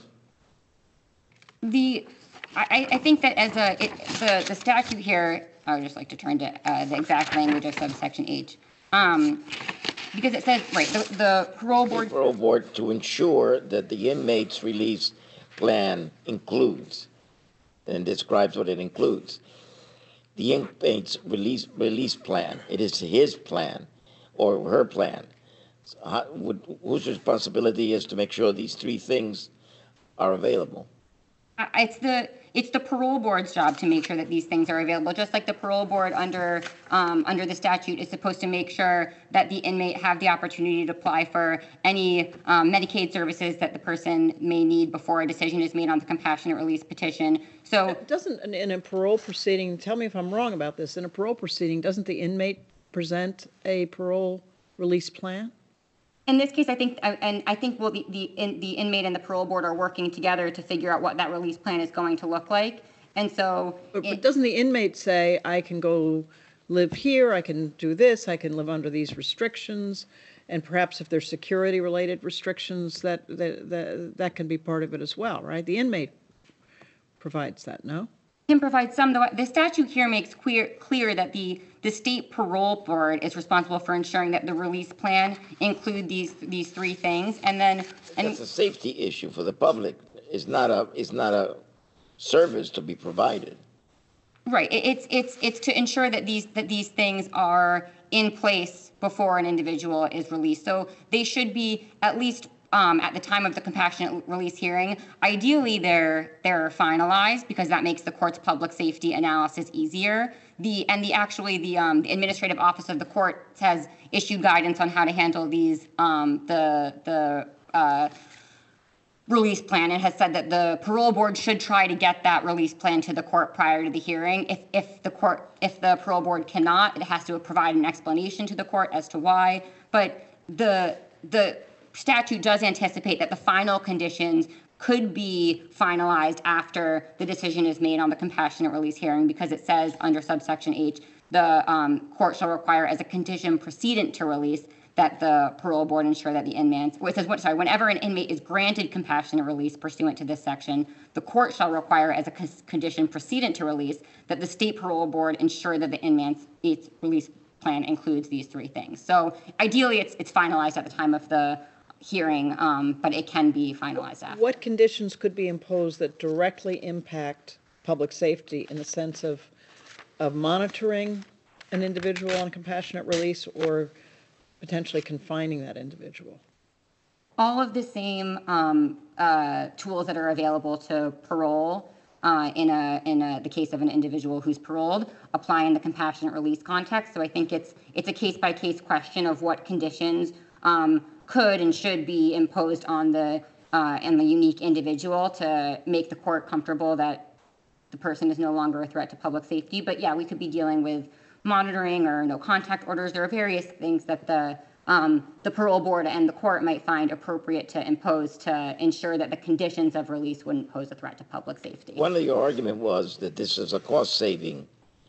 I think that as the statute here, I would just like to turn to the exact language of subsection H. Because it says, right, the parole board. The parole board to ensure that the inmate's release plan includes, and describes what it includes. The inmate's release plan, it is his plan or her plan. So whose responsibility is to make sure these 3 things are available? It's the parole board's job to make sure that these things are available, just like the parole board under the statute is supposed to make sure that the inmate have the opportunity to apply for any Medicaid services that the person may need before a decision is made on the compassionate release petition. So Doesn't, in a parole proceeding, tell me if I'm wrong about this, in a parole proceeding, doesn't the inmate present a parole release plan? in this case, I think, well, the inmate and the parole board are working together to figure out what that release plan is going to look like. And so, But doesn't the inmate say, I can go live here, I can do this, I can live under these restrictions, and perhaps if there's security-related restrictions, that can be part of it as well, right? The inmate provides that, no? can provide some, though the statute here makes clear that the state parole board is responsible for ensuring that the release plan include these 3 things, and then That's a safety issue for the public. It's not a service to be provided. right. It's to ensure that these things are in place before an individual is released. So they should be at least at the time of the compassionate release hearing. Ideally, they're finalized because that makes the court's public safety analysis easier. The administrative office of the court has issued guidance on how to handle these release plan and has said that the parole board should try to get that release plan to the court prior to the hearing. If the parole board cannot, it has to provide an explanation to the court as to why. But the statute does anticipate that the final conditions could be finalized after the decision is made on the compassionate release hearing, because it says under subsection H, the court shall require as a condition precedent to release that the parole board ensure that the inmate, it says, whenever an inmate is granted compassionate release pursuant to this section, the court shall require as a condition precedent to release that the state parole board ensure that the inmate's release plan includes these 3 things. So ideally, it's finalized at the time of the hearing, but it can be finalized after. What conditions could be imposed that directly impact public safety in the sense of monitoring an individual on compassionate release or potentially confining that individual? All of the same tools that are available to parole in the case of an individual who's paroled apply in the compassionate release context. So I think it's a case-by-case question of what conditions could and should be imposed on the unique individual to make the court comfortable that the person is no longer a threat to public safety. But yeah, we could be dealing with monitoring or no contact orders. There are various things that the parole board and the court might find appropriate to impose to ensure that the conditions of release wouldn't pose a threat to public safety. One of your argument was that this is a cost-saving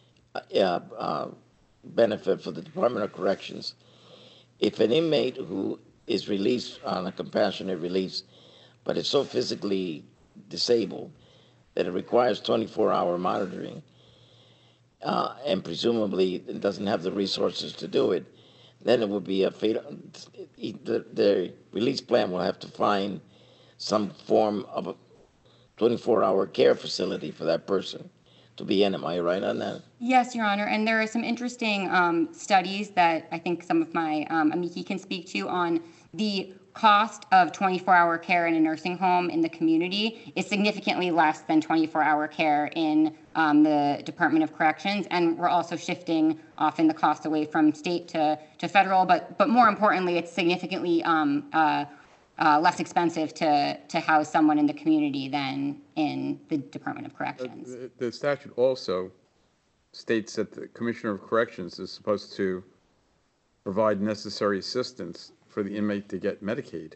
benefit for the Department of Corrections. If an inmate who is released on a compassionate release, but is so physically disabled that it requires 24-hour monitoring, and presumably doesn't have the resources to do it, then it would be the release plan will have to find some form of a 24-hour care facility for that person to be in. Am I right on that? Yes, Your Honor, and there are some interesting studies that I think some of my amici can speak to on the cost of 24-hour care in a nursing home in the community is significantly less than 24-hour care in the Department of Corrections, and we're also shifting often the cost away from state to federal, but more importantly, it's significantly less expensive to house someone in the community than in the Department of Corrections. The statute also states that the Commissioner of Corrections is supposed to provide necessary assistance for the inmate to get Medicaid.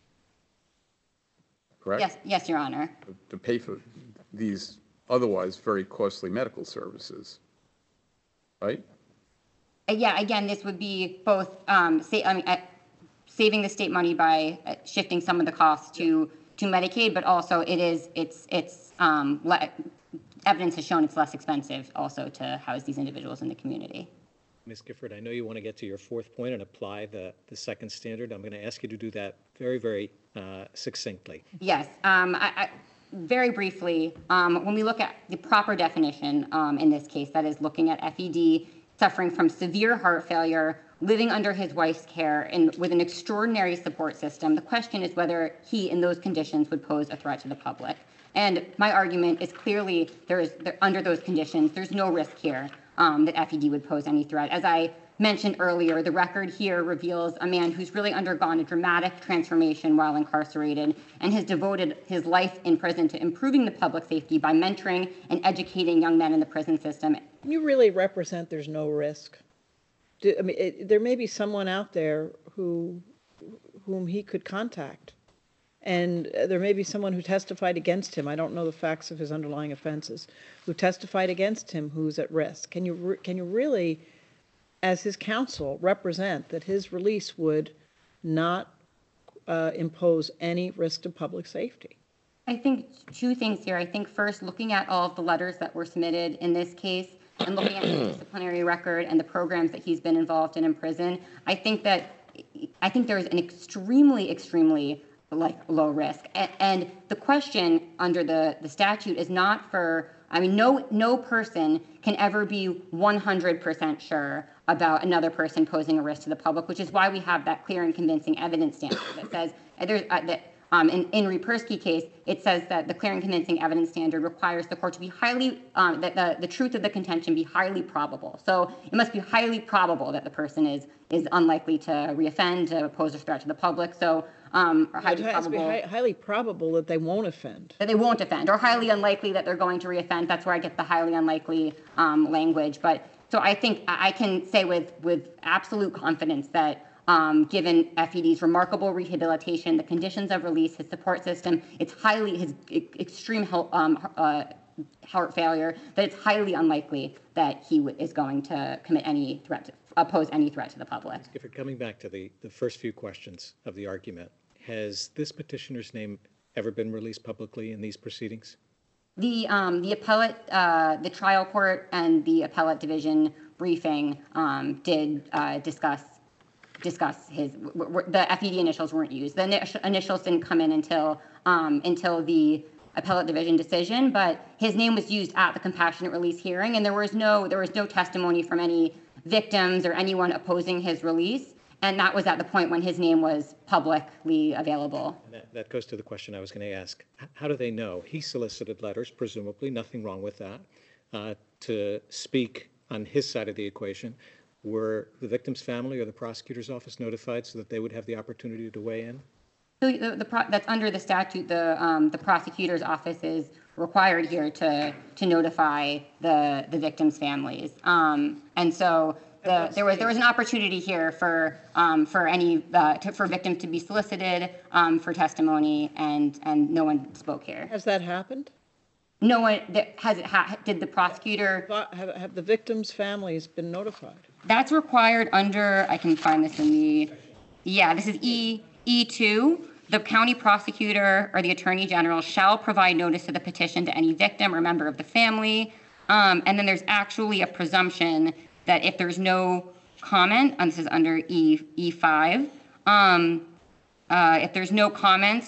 Correct? Yes, Your Honor. To pay for these otherwise very costly medical services, right? Yeah, again, this would be both saving the state money by shifting some of the costs to Medicaid, but also evidence has shown it's less expensive also to house these individuals in the community. Ms. Gifford, I know you want to get to your fourth point and apply the second standard. I'm going to ask you to do that very, very succinctly. Yes. Very briefly, when we look at the proper definition in this case, that is looking at FED suffering from severe heart failure, living under his wife's care, and with an extraordinary support system, the question is whether he, in those conditions, would pose a threat to the public. And my argument is clearly under those conditions, there's no risk here that FED would pose any threat. As I mentioned earlier, the record here reveals a man who's really undergone a dramatic transformation while incarcerated and has devoted his life in prison to improving the public safety by mentoring and educating young men in the prison system. You really represent there's no risk. There may be someone out there whom he could contact. And there may be someone who testified against him. I don't know the facts of his underlying offenses, who testified against him who's at risk. Can you really, as his counsel, represent that his release would not impose any risk to public safety? I think two things here. I think first, looking at all of the letters that were submitted in this case and looking at his disciplinary record and the programs that he's been involved in prison, I think there's an extremely low risk. And the question under the statute is not for, no person can ever be 100% sure about another person posing a risk to the public, which is why we have that clear and convincing evidence standard that says, in Riepersky case, it says that the clear and convincing evidence standard requires the court to be that the truth of the contention be highly probable. So it must be highly probable that the person is unlikely to reoffend, to pose a threat to the public. So highly probable that they won't offend. That they won't offend, or highly unlikely that they're going to reoffend. That's where I get the highly unlikely language. But so I think I can say with absolute confidence that given FED's remarkable rehabilitation, the conditions of release, his support system, his extreme heart failure, that it's highly unlikely that he is going to pose any threat to the public. If you're coming back to the first few questions of the argument, has this petitioner's name ever been released publicly in these proceedings? The appellate, the trial court and the appellate division briefing did discuss the FED initials weren't used. The initials didn't come in until the appellate division decision, but his name was used at the compassionate release hearing, and there was no testimony from any victims or anyone opposing his release, and that was at the point when his name was publicly available. That goes to the question I was going to ask. How do they know? He solicited letters, presumably, nothing wrong with that, to speak on his side of the equation. Were the victim's family or the prosecutor's office notified so that they would have the opportunity to weigh in? So that's under the statute. The prosecutor's office is required here to notify the victims' families, and so there was an opportunity here for victims to be solicited for testimony, and no one spoke here. Has that happened? No one did the prosecutor. Have the victims' families been notified? That's required under, I can find this in this is E2. The county prosecutor or the attorney general shall provide notice of the petition to any victim or member of the family. And then there's actually a presumption that if there's no comment, and this is under E5, if there's no comments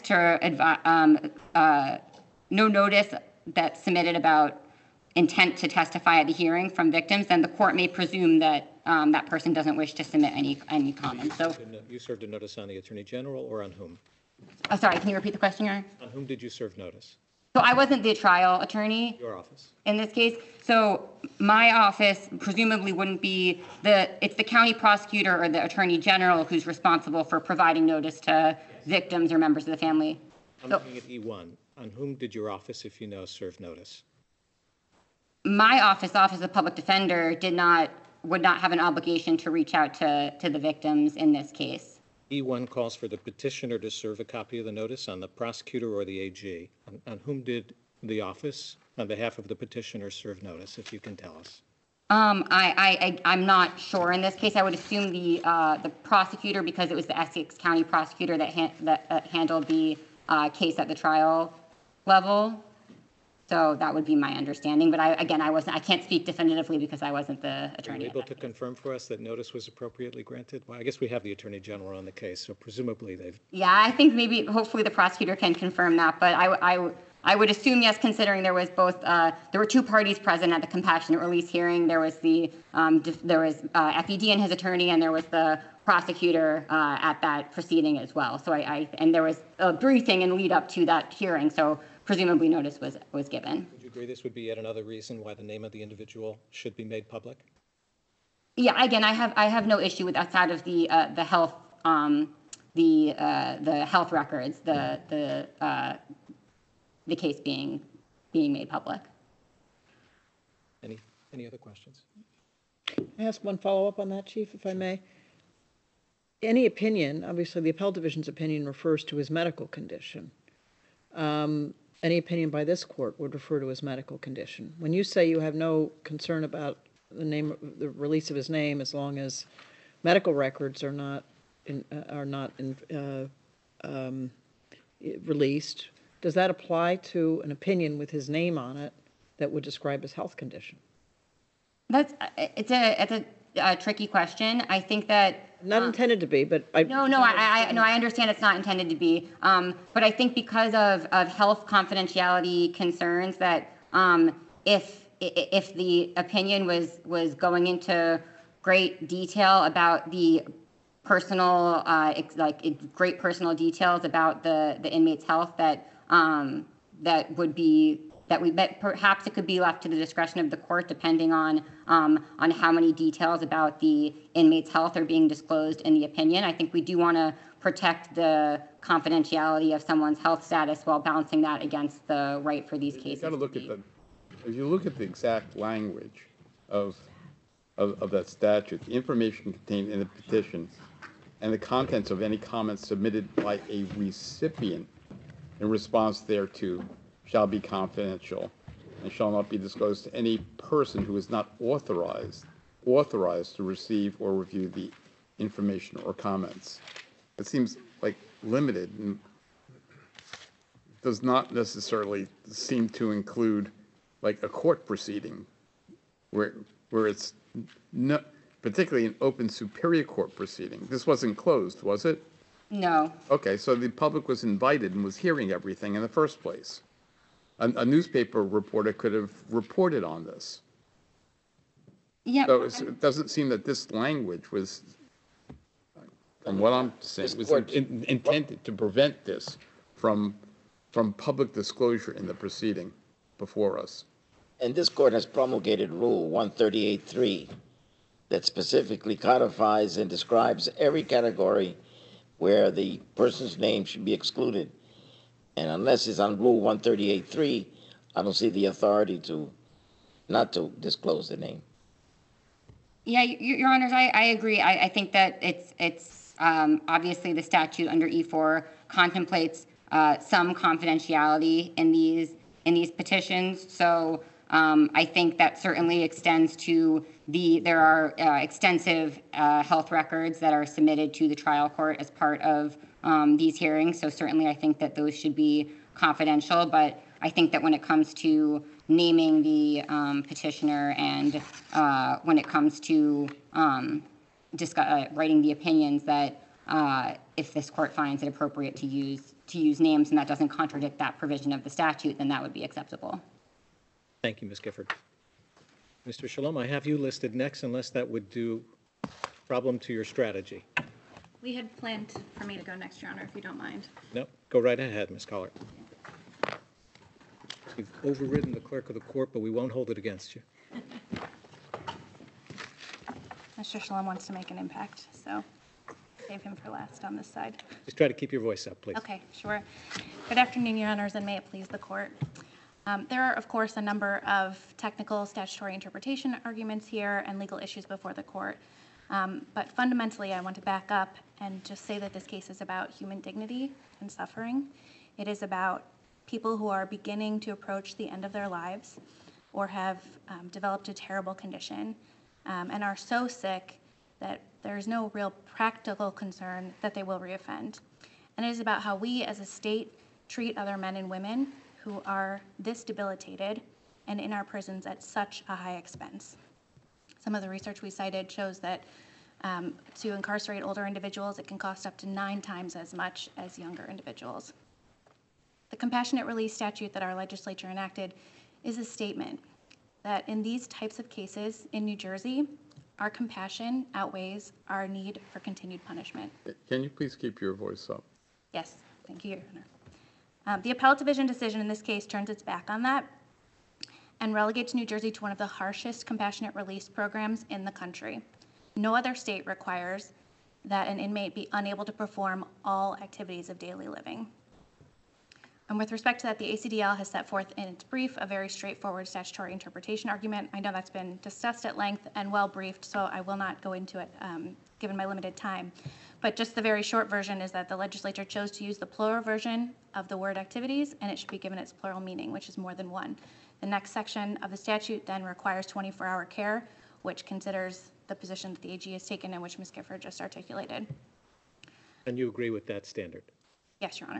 no notice that's submitted about intent to testify at the hearing from victims, then the court may presume that that person doesn't wish to submit any comments. So, You served a notice on the Attorney General or on whom? sorry, can you repeat the question, Your Honor? On whom did you serve notice? So I wasn't the trial attorney Your office. in this case. So my office presumably wouldn't be it's the county prosecutor or the attorney general who's responsible for providing notice to victims or members of the family. I'm So looking at E1. On whom did your office, if you know, serve notice? my office of public defender, would not have an obligation to reach out to the victims in this case. E1 calls for the petitioner to serve a copy of the notice on the prosecutor or the AG. On whom did the office, on behalf of the petitioner, serve notice, if you can tell us? I'm not sure in this case. I would assume the prosecutor, because it was the Essex County prosecutor that handled the case at the trial level. So that would be my understanding. But I can't speak definitively because I wasn't the Are you attorney. able to confirm for us that notice was appropriately granted? Well, I guess we have the Attorney General on the case, so presumably they've. Yeah, I think hopefully the prosecutor can confirm that. But I would assume yes, considering there was both, there were two parties present at the compassionate release hearing. There was FED and his attorney, and there was the prosecutor at that proceeding as well. So and there was a briefing and lead up to that hearing. So presumably notice was given. Would you agree this would be yet another reason why the name of the individual should be made public? Yeah, again, I have no issue with outside of the health the health records, the case being made public. Any other questions? Can I ask one follow-up on that, Chief, if I may? Any opinion, obviously the appellate division's opinion refers to his medical condition. Any opinion by this court would refer to his medical condition. When you say you have no concern about the release of his name as long as medical records are not released, does that apply to an opinion with his name on it that would describe his health condition? It's a tricky question. I think that not intended to be, but I understand it's not intended to be. But I think because of health confidentiality concerns that if the opinion was going into great detail about the personal great personal details about the inmate's health, that perhaps it could be left to the discretion of the court depending on how many details about the inmate's health are being disclosed in the opinion. I think we do want to protect the confidentiality of someone's health status while balancing that against the right for these cases. You got to look at if you look at the exact language of that statute, the information contained in the petition and the contents of any comments submitted by a recipient in response thereto shall be confidential and shall not be disclosed to any person who is not authorized to receive or review the information or comments. It seems like limited and does not necessarily seem to include like a court proceeding where it's not, particularly an open superior court proceeding. This wasn't closed, was it? No. Okay, so the public was invited and was hearing everything in the first place. A newspaper reporter could have reported on this. Yeah. So it doesn't seem that this language was, from what I'm saying, was intended to prevent this from public disclosure in the proceeding before us. And this court has promulgated Rule 138.3 that specifically codifies and describes every category where the person's name should be excluded. And unless it's on Rule 138.3, I don't see the authority not to disclose the name. Yeah, Your Honors, I agree. I think that it's obviously the statute under E4 contemplates some confidentiality in these petitions. So I think that certainly extends to there are extensive health records that are submitted to the trial court as part of these hearings. So certainly I think that those should be confidential, but I think that when it comes to naming the petitioner and when it comes to writing the opinions, that if this court finds it appropriate to use names and that doesn't contradict that provision of the statute, then that would be acceptable. Thank you, Ms. Gifford. Mr. Shalom, I have you listed next, unless that would do problem to your strategy? We had planned for me to go next, Your Honor, if you don't mind. No, go right ahead, Ms. Collard. You've overridden the clerk of the court, but we won't hold it against you. Mr. Shalom wants to make an impact, so save him for last on this side. Just try to keep your voice up, please. Okay, sure. Good afternoon, Your Honors, and may it please the court. There are, of course, a number of technical statutory interpretation arguments here and legal issues before the court. But fundamentally, I want to back up and just say that this case is about human dignity and suffering. It is about people who are beginning to approach the end of their lives or have developed a terrible condition and are so sick that there's no real practical concern that they will reoffend. And it is about how we as a state treat other men and women who are this debilitated and in our prisons at such a high expense. Some of the research we cited shows that to incarcerate older individuals, it can cost up to 9 times as much as younger individuals. The compassionate release statute that our legislature enacted is a statement that in these types of cases in New Jersey, our compassion outweighs our need for continued punishment. Can you please keep your voice up? Yes, thank you, Your Honor. The appellate division decision in this case turns its back on that and relegates New Jersey to one of the harshest compassionate release programs in the country. No other state requires that an inmate be unable to perform all activities of daily living. And with respect to that, the ACDL has set forth in its brief a very straightforward statutory interpretation argument. I know that's been discussed at length and well briefed, so I will not go into it given my limited time. But just the very short version is that the legislature chose to use the plural version of the word activities, and it should be given its plural meaning, which is more than one. The next section of the statute then requires 24-hour care, which considers the position that the AG has taken and which Ms. Gifford just articulated. And you agree with that standard? Yes, Your Honor.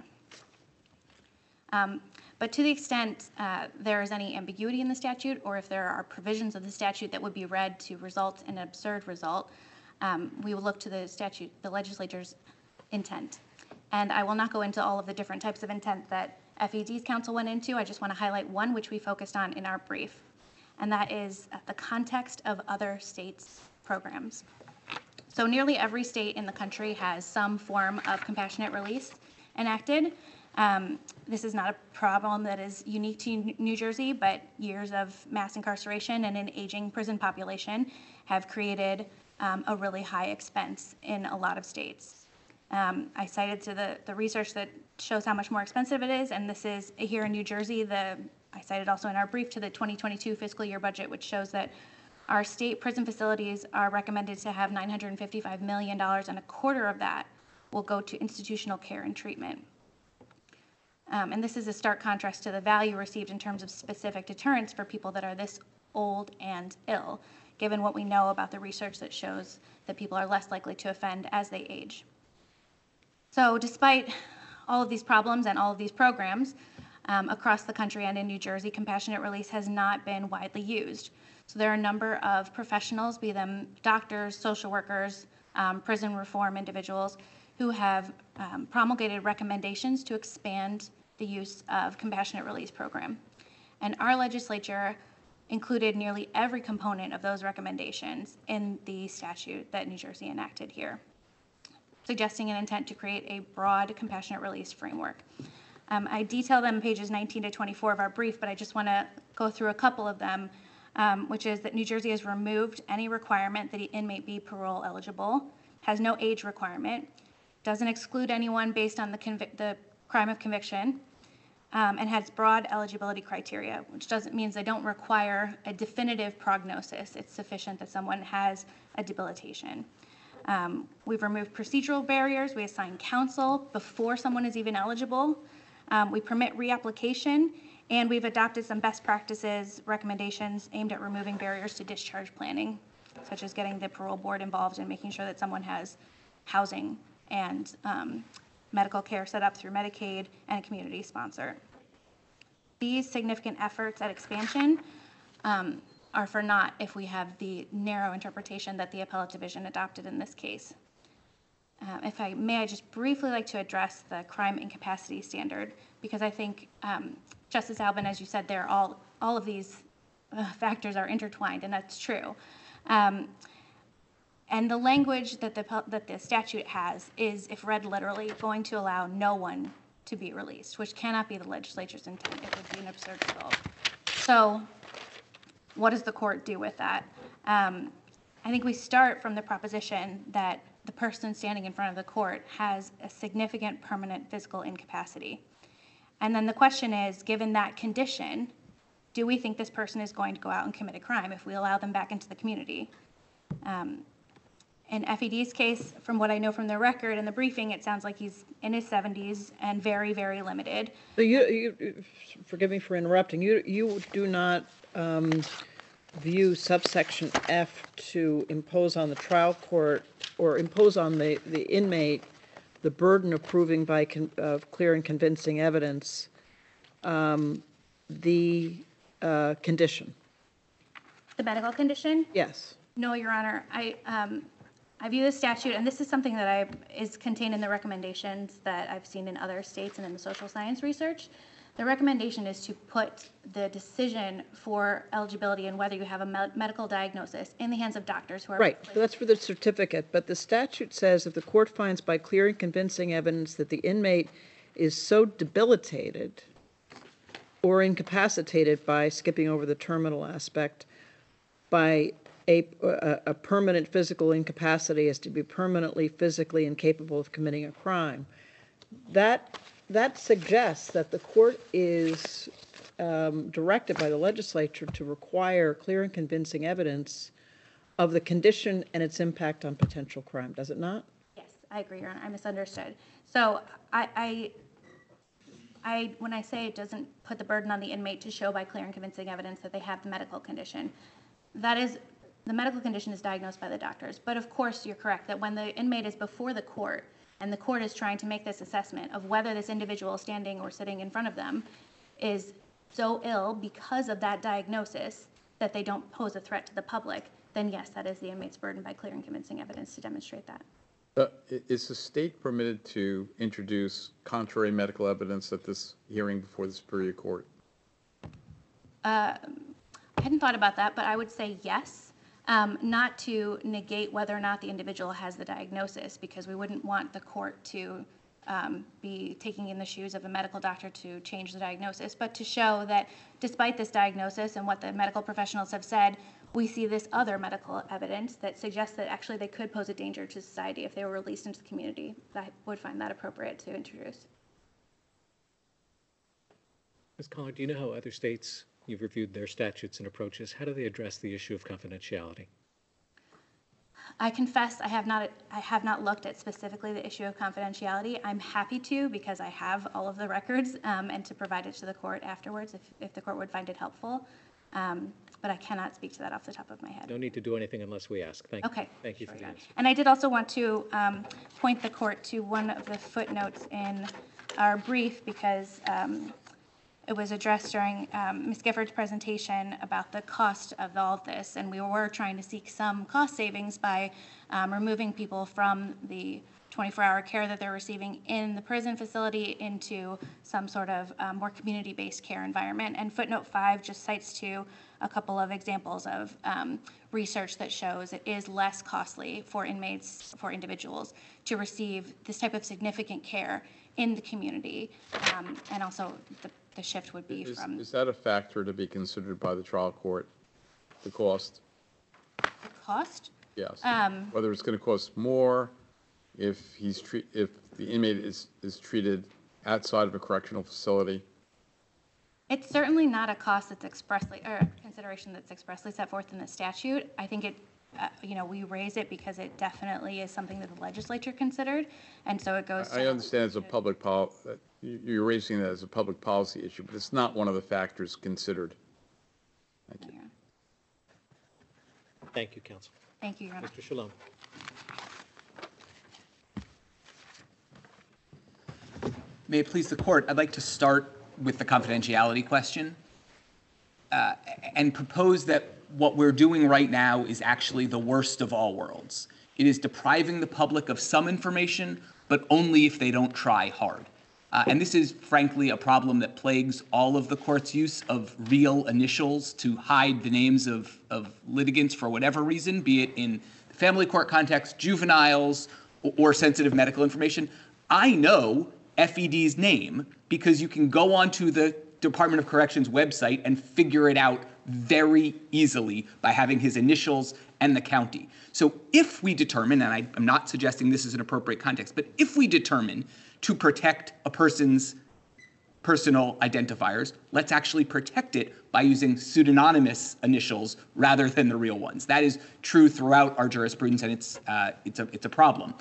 But to the extent there is any ambiguity in the statute, or if there are provisions of the statute that would be read to result in an absurd result, we will look to the statute, the legislature's intent. And I will not go into all of the different types of intent that FED's counsel went into. I just want to highlight one which we focused on in our brief, and that is the context of other states' programs. So nearly every state in the country has some form of compassionate release enacted. This is not a problem that is unique to New Jersey, but years of mass incarceration and an aging prison population have created a really high expense in a lot of states. I cited to the research that shows how much more expensive it is, and this is here in New Jersey. I cited also in our brief to the 2022 fiscal year budget, which shows that our state prison facilities are recommended to have $955 million, and a quarter of that will go to institutional care and treatment. And this is a stark contrast to the value received in terms of specific deterrence for people that are this old and ill, given what we know about the research that shows that people are less likely to offend as they age. So despite all of these problems and all of these programs across the country and in New Jersey, compassionate release has not been widely used. So there are a number of professionals, be them doctors, social workers, prison reform individuals, who have promulgated recommendations to expand the use of compassionate release program. And our legislature included nearly every component of those recommendations in the statute that New Jersey enacted here, suggesting an intent to create a broad compassionate release framework. I detail them in pages 19 to 24 of our brief, but I just want to go through a couple of them, which is that New Jersey has removed any requirement that an inmate be parole eligible, has no age requirement, doesn't exclude anyone based on the crime of conviction, and has broad eligibility criteria, which means they don't require a definitive prognosis. It's sufficient that someone has a debilitation. We've removed procedural barriers. We assign counsel before someone is even eligible. We permit reapplication, and we've adopted some best practices recommendations aimed at removing barriers to discharge planning, such as getting the parole board involved and making sure that someone has housing and medical care set up through Medicaid and a community sponsor. These significant efforts at expansion are for naught if we have the narrow interpretation that the appellate division adopted in this case. If I may, I just briefly like to address the crime incapacity standard, because I think, Justice Albin, as you said there, all of these factors are intertwined, and that's true. And the language that the statute has is, if read literally, going to allow no one to be released, which cannot be the legislature's intent. It would be an absurd result. So what does the court do with that? I think we start from the proposition that the person standing in front of the court has a significant permanent physical incapacity. And then the question is, given that condition, do we think this person is going to go out and commit a crime if we allow them back into the community? In FED's case, from what I know from the record and the briefing, it sounds like he's in his 70s and very, very limited. So you forgive me for interrupting, you do not view subsection F to impose on the trial court or impose on the inmate the burden of proving by clear and convincing evidence the condition? The medical condition? Yes. No, Your Honor. I view the statute, and this is something that is contained in the recommendations that I've seen in other states and in the social science research. The recommendation is to put the decision for eligibility and whether you have a medical diagnosis in the hands of doctors who are... Right, that's for the certificate, but the statute says if the court finds by clear and convincing evidence that the inmate is so debilitated or incapacitated, by skipping over the terminal aspect, by a permanent physical incapacity as to be permanently physically incapable of committing a crime, that suggests that the court is directed by the legislature to require clear and convincing evidence of the condition and its impact on potential crime, does it not? Yes, I agree, Your Honor. I misunderstood. So when I say it doesn't put the burden on the inmate to show by clear and convincing evidence that they have the medical condition, that is, the medical condition is diagnosed by the doctors. But of course, you're correct that when the inmate is before the court and the court is trying to make this assessment of whether this individual standing or sitting in front of them is so ill because of that diagnosis that they don't pose a threat to the public, then yes, that is the inmate's burden by clear and convincing evidence to demonstrate that. Is the state permitted to introduce contrary medical evidence at this hearing before the Superior Court? I hadn't thought about that, but I would say yes, not to negate whether or not the individual has the diagnosis, because we wouldn't want the court to be taking in the shoes of a medical doctor to change the diagnosis, but to show that despite this diagnosis and what the medical professionals have said, we see this other medical evidence that suggests that actually they could pose a danger to society if they were released into the community. I would find that appropriate to introduce. Ms. Collar, do you know how other states, you've reviewed their statutes and approaches, how do they address the issue of confidentiality? I confess I have not looked at specifically the issue of confidentiality. I'm happy to, because I have all of the records and to provide it to the court afterwards if the court would find it helpful. But I cannot speak to that off the top of my head. No need to do anything unless we ask. Thank you. Okay. Thank you for the answer. And I did also want to point the court to one of the footnotes in our brief, because it was addressed during Ms. Gifford's presentation about the cost of all of this, and we were trying to seek some cost savings by removing people from the 24-hour care that they're receiving in the prison facility into some sort of more community-based care environment. And footnote 5 just cites to a couple of examples of research that shows it is less costly for inmates, for individuals, to receive this type of significant care in the community. And also the shift would be from... Is that a factor to be considered by the trial court, the cost? The cost? Yes. Whether it's going to cost more if the inmate is treated outside of a correctional facility? It's certainly not a cost that's expressly, or a consideration that's expressly set forth in the statute. I think it, we raise it because it definitely is something that the legislature considered, and so it goes. I understand it's a public policy. You're raising that as a public policy issue, but it's not one of the factors considered. Thank you. Thank you, counsel. Thank you, Your Honor. Mr. Shalom. May it please the court, I'd like to start with the confidentiality question and propose that what we're doing right now is actually the worst of all worlds. It is depriving the public of some information, but only if they don't try hard. And this is, frankly, a problem that plagues all of the court's use of real initials to hide the names of litigants for whatever reason, be it in the family court context, juveniles, or sensitive medical information, I know FED's name because you can go onto the Department of Corrections website and figure it out very easily by having his initials and the county. So if we determine, and I'm not suggesting this is an appropriate context, but if we determine to protect a person's personal identifiers, let's actually protect it by using pseudonymous initials rather than the real ones. That is true throughout our jurisprudence, and it's a problem.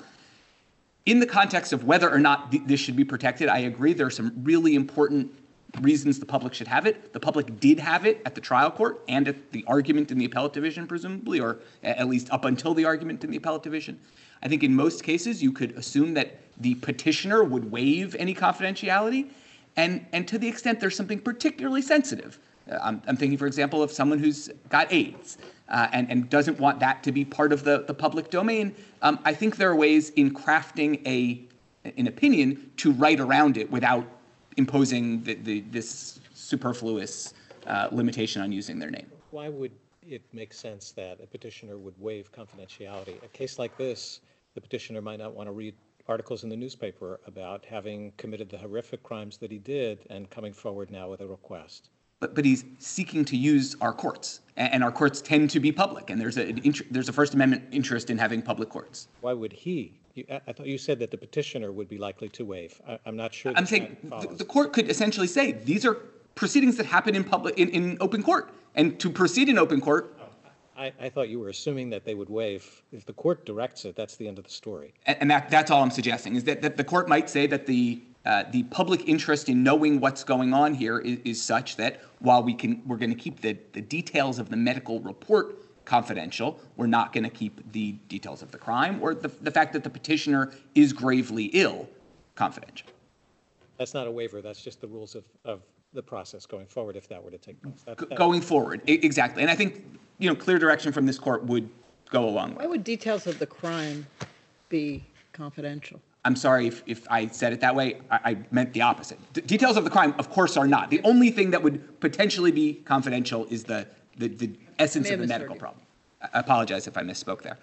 In the context of whether or not this should be protected, I agree there are some really important reasons the public should have it. The public did have it at the trial court and at the argument in the appellate division, presumably, or at least up until the argument in the appellate division. I think in most cases you could assume that the petitioner would waive any confidentiality, and to the extent there's something particularly sensitive. I'm thinking, for example, of someone who's got AIDS and doesn't want that to be part of the public domain. I think there are ways in crafting an opinion to write around it without imposing this superfluous limitation on using their name. Why would it make sense that a petitioner would waive confidentiality? A case like this, the petitioner might not want to read articles in the newspaper about having committed the horrific crimes that he did and coming forward now with a request. But he's seeking to use our courts, and our courts tend to be public, and there's a First Amendment interest in having public courts. Why would he? I thought you said that the petitioner would be likely to waive. I'm not sure. I'm saying the court could essentially say these are proceedings that happen in open court, and to proceed in open court. I thought you were assuming that they would waive. If the court directs it, that's the end of the story. And that's all I'm suggesting, is that the court might say that the public interest in knowing what's going on here is such that while we're going to keep the details of the medical report confidential, we're not going to keep the details of the crime or the fact that the petitioner is gravely ill confidential. That's not a waiver. That's just the rules of the process going forward if that were to take place. Going forward, exactly. And I think clear direction from this court would go a long way. Why would details of the crime be confidential? I'm sorry if I said it that way. I meant the opposite. Details of the crime, of course, are not. The only thing that would potentially be confidential is the essence of the medical problem. I apologize if I misspoke there.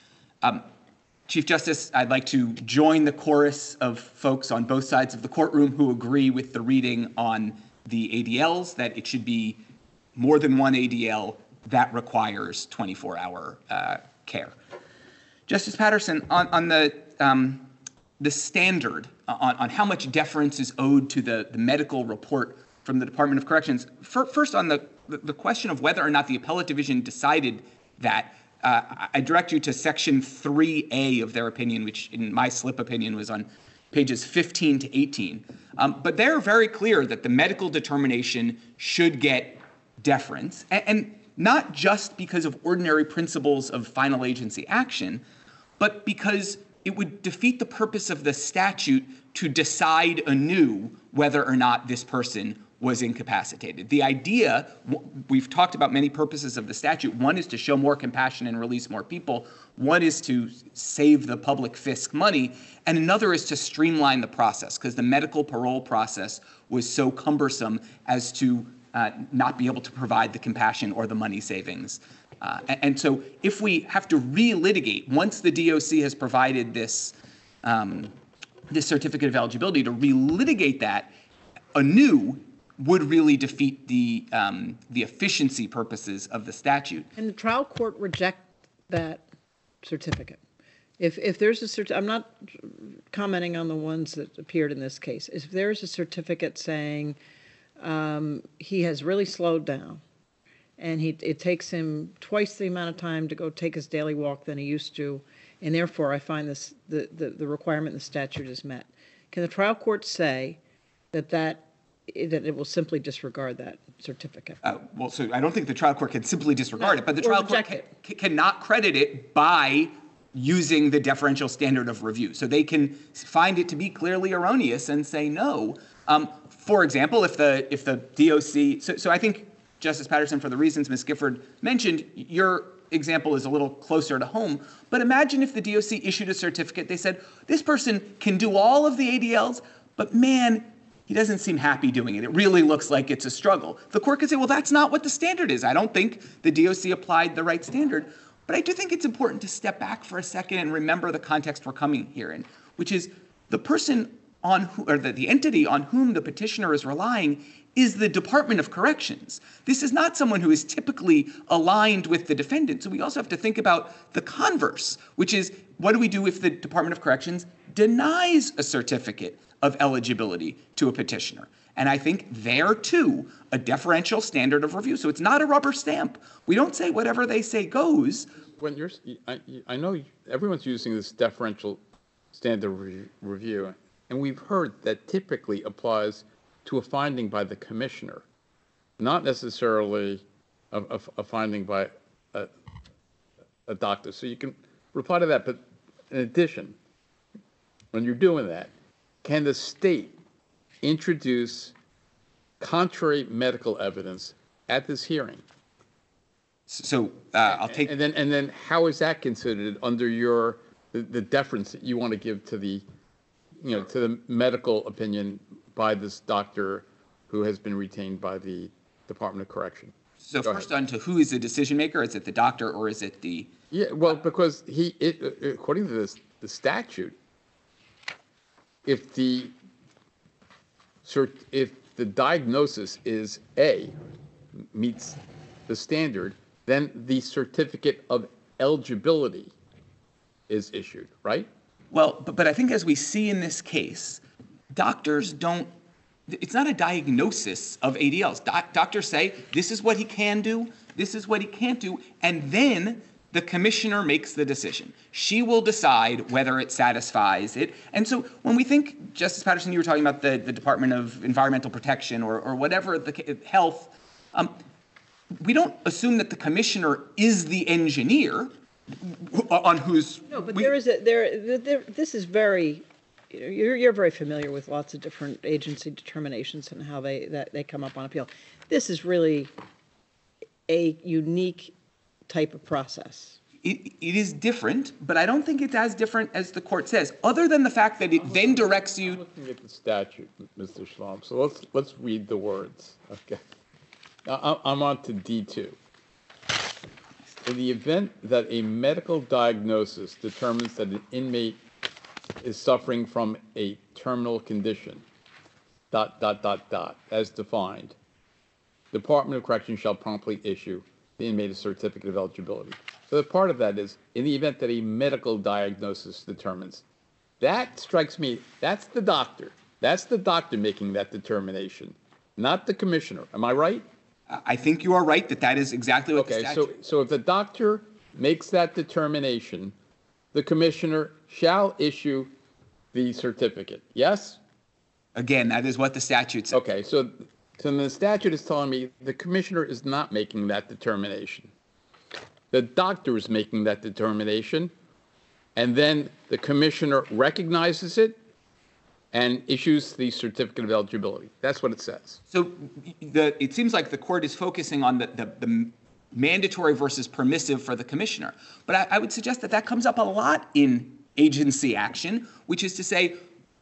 Chief Justice, I'd like to join the chorus of folks on both sides of the courtroom who agree with the reading on the ADLs, that it should be more than one ADL that requires 24-hour care. Justice Patterson, on the standard on how much deference is owed to the medical report from the Department of Corrections, first on the question of whether or not the appellate division decided that, I direct you to section 3A of their opinion, which in my slip opinion was on pages 15 to 18. But they're very clear that the medical determination should get deference, and not just because of ordinary principles of final agency action, but because it would defeat the purpose of the statute to decide anew whether or not this person was incapacitated. The idea, we've talked about many purposes of the statute. One is to show more compassion and release more people. One is to save the public fisc money. And another is to streamline the process, because the medical parole process was so cumbersome as to not be able to provide the compassion or the money savings. And so if we have to relitigate, once the DOC has provided this certificate of eligibility, to relitigate that anew would really defeat the efficiency purposes of the statute. And the trial court reject that certificate. If there's a I'm not commenting on the ones that appeared in this case. If there's a certificate saying he has really slowed down, and it takes him twice the amount of time to go take his daily walk than he used to, and therefore I find the requirement in the statute is met. Can the trial court say that it will simply disregard that certificate? Well, so I don't think the trial court can simply disregard it, but the trial court cannot credit it by using the deferential standard of review. So they can find it to be clearly erroneous and say no. For example, if the DOC, so I think, Justice Patterson, for the reasons Ms. Gifford mentioned, your example is a little closer to home. But imagine if the DOC issued a certificate, they said, this person can do all of the ADLs, but man, he doesn't seem happy doing it. It really looks like it's a struggle. The court could say, well, that's not what the standard is. I don't think the DOC applied the right standard. But I do think it's important to step back for a second and remember the context we're coming here in, which is the person on who, or the entity on whom the petitioner is relying is the Department of Corrections. This is not someone who is typically aligned with the defendant. So we also have to think about the converse, which is what do we do if the Department of Corrections denies a certificate of eligibility to a petitioner? And I think there, too, a deferential standard of review. So it's not a rubber stamp. We don't say whatever they say goes. When I know everyone's using this deferential standard review, and we've heard that typically applies to a finding by the commissioner, not necessarily a finding by a doctor. So you can reply to that. But in addition, when you're doing that, can the state introduce contrary medical evidence at this hearing? So I'll take. And then how is that considered under the deference that you want to give to the, to the medical opinion by this doctor who has been retained by the Department of Correction? So first on to who is the decision maker? Is it the doctor or is it the? Yeah, well, because according to the statute, if the diagnosis is A, meets the standard, then the certificate of eligibility is issued, right? Well, but I think as we see in this case, doctors don't, it's not a diagnosis of ADLs. Doctors say, this is what he can do, this is what he can't do, and then the commissioner makes the decision. She will decide whether it satisfies it. And so when we think, Justice Patterson, you were talking about the Department of Environmental Protection or whatever, the health, we don't assume that the commissioner is the engineer on whose. No, but this is very, you're very familiar with lots of different agency determinations and how they come up on appeal. This is really a unique type of process. It is different, but I don't think it's as different as the court says, other than the fact that it then directs you. I'm looking at the statute, Mr. Schlom, so let's read the words. Okay. Now, I'm on to D2. In the event that a medical diagnosis determines that an inmate is suffering from a terminal condition, ... as defined, the Department of Corrections shall promptly issue the inmate a certificate of eligibility. So the part of that is, in the event that a medical diagnosis determines. That strikes me, that's the doctor. That's the doctor making that determination, not the commissioner. Am I right? I think you are right that is exactly what the statute. Okay, so if the doctor makes that determination, the commissioner shall issue the certificate, yes? Again, that is what the statute says. Okay, so the statute is telling me the commissioner is not making that determination. The doctor is making that determination, and then the commissioner recognizes it and issues the certificate of eligibility. That's what it says. So it seems like the court is focusing on the mandatory versus permissive for the commissioner. But I would suggest that comes up a lot in agency action, which is to say,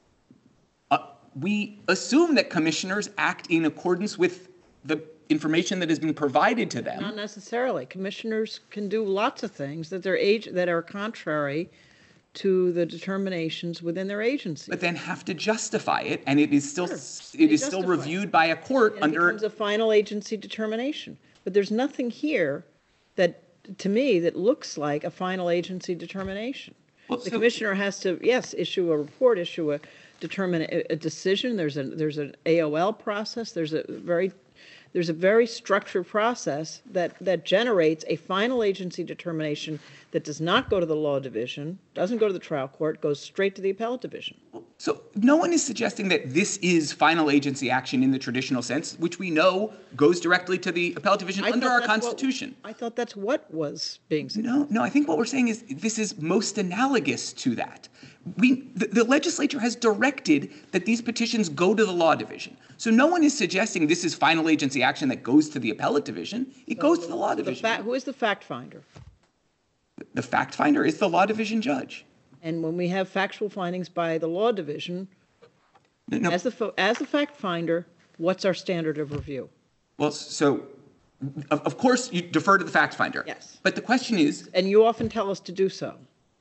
we assume that commissioners act in accordance with the information that has been provided to them. Not necessarily. Commissioners can do lots of things that are contrary to the determinations within their agency. But then have to justify it, and it is still reviewed by a court and it becomes a final agency determination. But there's nothing here that, to me, that looks like a final agency determination. Well, the commissioner has to, yes, issue a report, determine a decision. There's an AOL process. There's a very structured process that generates a final agency determination that does not go to the law division, doesn't go to the trial court, goes straight to the appellate division. So no one is suggesting that this is final agency action in the traditional sense, which we know goes directly to the appellate division under our Constitution. I thought that's what was being said. No, I think what we're saying is this is most analogous to that. The legislature has directed that these petitions go to the law division. So no one is suggesting this is final agency action that goes to the appellate division. It goes to the law division. Who is the fact finder? The fact finder is the law division judge. And when we have factual findings by the law division, as the fact finder, what's our standard of review? Well, so Of course, you defer to the fact finder. Yes. But the question is, And you often tell us to do so.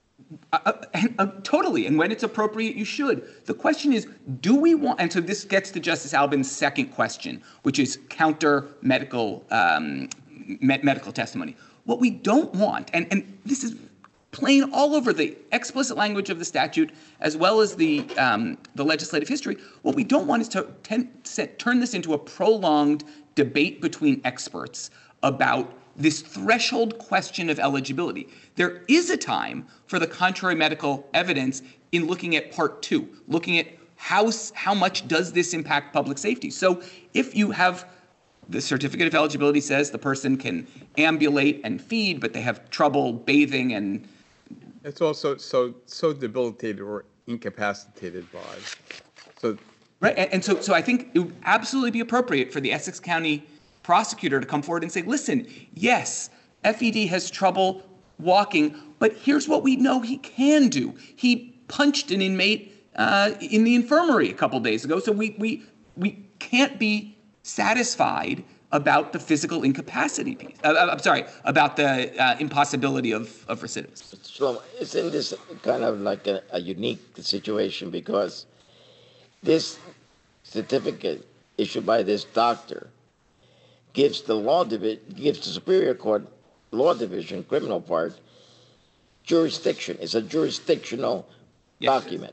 totally, and when it's appropriate, you should. The question is, do we want, and so this gets to Justice Albin's second question, which is counter medical medical testimony. What we don't want, and this is plain all over the explicit language of the statute as well as the legislative history, what we don't want is to turn this into a prolonged debate between experts about this threshold question of eligibility. There is a time for the contrary medical evidence in looking at part 2, looking at how much does this impact public safety. So if you have the certificate of eligibility says the person can ambulate and feed, but they have trouble bathing and It's also so debilitated or incapacitated by. So right, and so I think it would absolutely be appropriate for the Essex County prosecutor to come forward and say, listen, yes, FED has trouble walking, but here's what we know he can do. He punched an inmate in the infirmary a couple days ago, so we can't be satisfied about the physical incapacity piece. I'm sorry, about the impossibility of recidivism. Shlomo, isn't this kind of like a unique situation because this certificate issued by this doctor gives the Superior Court Law Division criminal part jurisdiction. It's a jurisdictional document.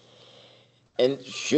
And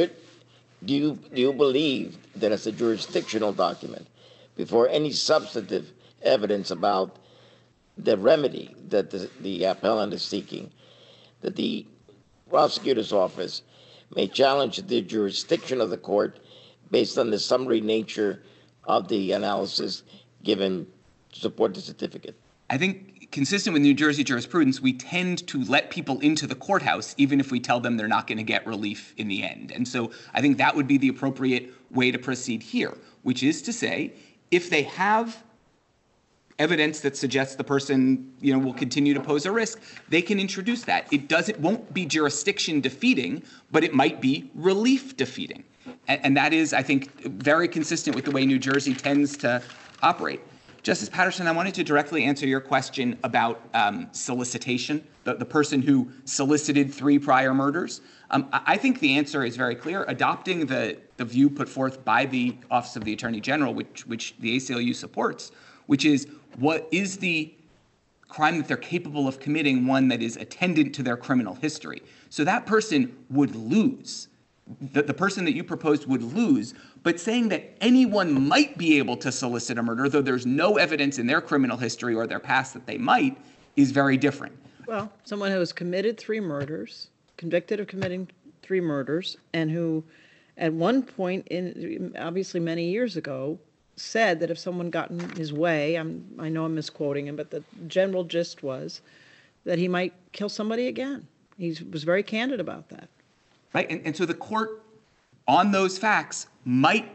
do you believe that it's a jurisdictional document before any substantive evidence about the remedy that the appellant is seeking, that the prosecutor's office may challenge the jurisdiction of the court based on the summary nature of the analysis given to support the certificate? I think consistent with New Jersey jurisprudence, we tend to let people into the courthouse even if we tell them they're not going to get relief in the end. And so I think that would be the appropriate way to proceed here, which is to say, if they have evidence that suggests the person, will continue to pose a risk, they can introduce that. It won't be jurisdiction defeating, but it might be relief defeating. And that is, I think, very consistent with the way New Jersey tends to operate. Justice Patterson, I wanted to directly answer your question about solicitation, the person who solicited 3 prior murders. I think the answer is very clear. Adopting the view put forth by the Office of the Attorney General, which the ACLU supports, which is what is the crime that they're capable of committing, one that is attendant to their criminal history. So that person would lose. The person that you proposed would lose, but saying that anyone might be able to solicit a murder, though there's no evidence in their criminal history or their past that they might, is very different. Well, someone who has committed 3 murders, convicted of committing 3 murders, and who at one point, obviously many years ago, said that if someone got in his way, I know I'm misquoting him, but the general gist was that he might kill somebody again. He was very candid about that. Right, and so the court, on those facts, might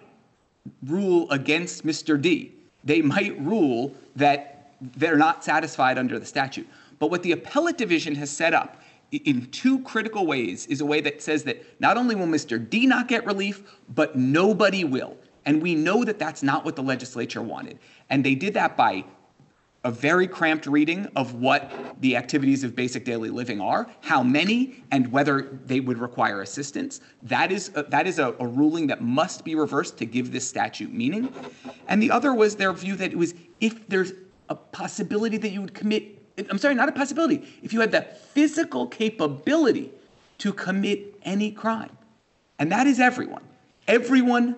rule against Mr. D. They might rule that they're not satisfied under the statute. But what the appellate division has set up in 2 critical ways is a way that says that not only will Mr. D not get relief, but nobody will. And we know that that's not what the legislature wanted. And they did that by a very cramped reading of what the activities of basic daily living are, how many, and whether they would require assistance. That is a ruling that must be reversed to give this statute meaning. And the other was their view that it was if there's a possibility that you would commit, I'm sorry, not a possibility, if you had the physical capability to commit any crime. And that is everyone. Everyone,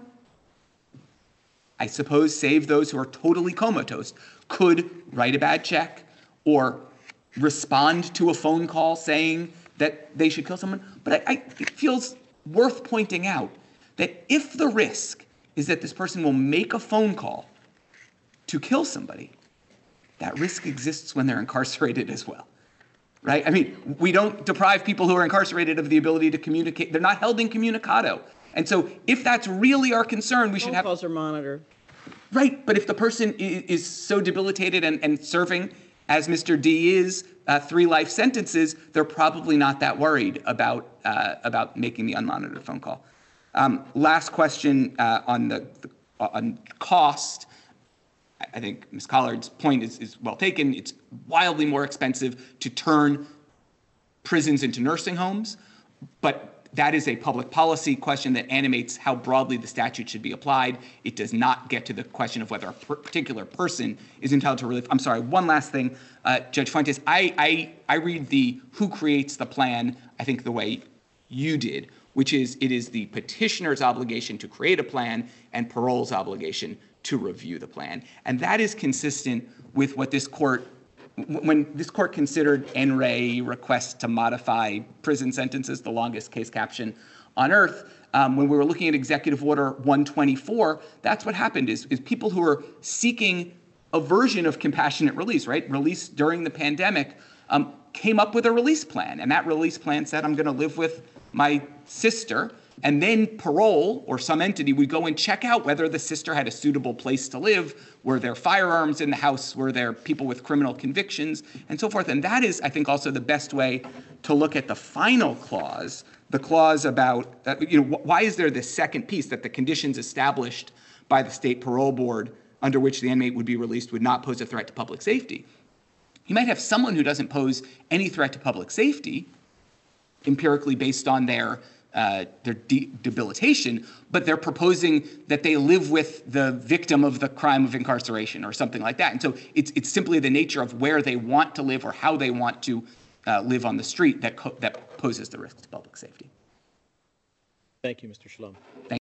I suppose, save those who are totally comatose, could write a bad check or respond to a phone call saying that they should kill someone. But it feels worth pointing out that if the risk is that this person will make a phone call to kill somebody, that risk exists when they're incarcerated as well, right? I mean, we don't deprive people who are incarcerated of the ability to communicate. They're not held incommunicado. And so if that's really our concern, we should have... Phone calls are monitored. Right, but if the person is so debilitated and serving, as Mr. D is, 3 life sentences, they're probably not that worried about making the unmonitored phone call. Last question on cost. I think Ms. Collard's point is well taken. It's wildly more expensive to turn prisons into nursing homes, but that is a public policy question that animates how broadly the statute should be applied. It does not get to the question of whether a particular person is entitled to relief. I'm sorry, one last thing, Judge Fuentes, I read the who creates the plan, I think the way you did, which is it is the petitioner's obligation to create a plan and parole's obligation to review the plan. And that is consistent with what this court, when this court considered NRA requests to modify prison sentences, the longest case caption on earth, when we were looking at Executive Order 124, that's what happened is people who are seeking a version of compassionate release, right? Release during the pandemic, came up with a release plan. And that release plan said, I'm going to live with my sister. And then parole or some entity would go and check out whether the sister had a suitable place to live. Were there firearms in the house? Were there people with criminal convictions and so forth? And that is, I think, also the best way to look at the final clause, the clause about, why is there this second piece that the conditions established by the state parole board under which the inmate would be released would not pose a threat to public safety? You might have someone who doesn't pose any threat to public safety, empirically based on their debilitation, but they're proposing that they live with the victim of the crime of incarceration or something like that. And so it's simply the nature of where they want to live or how they want to live on the street that poses the risk to public safety. Thank you, Mr. Shalom.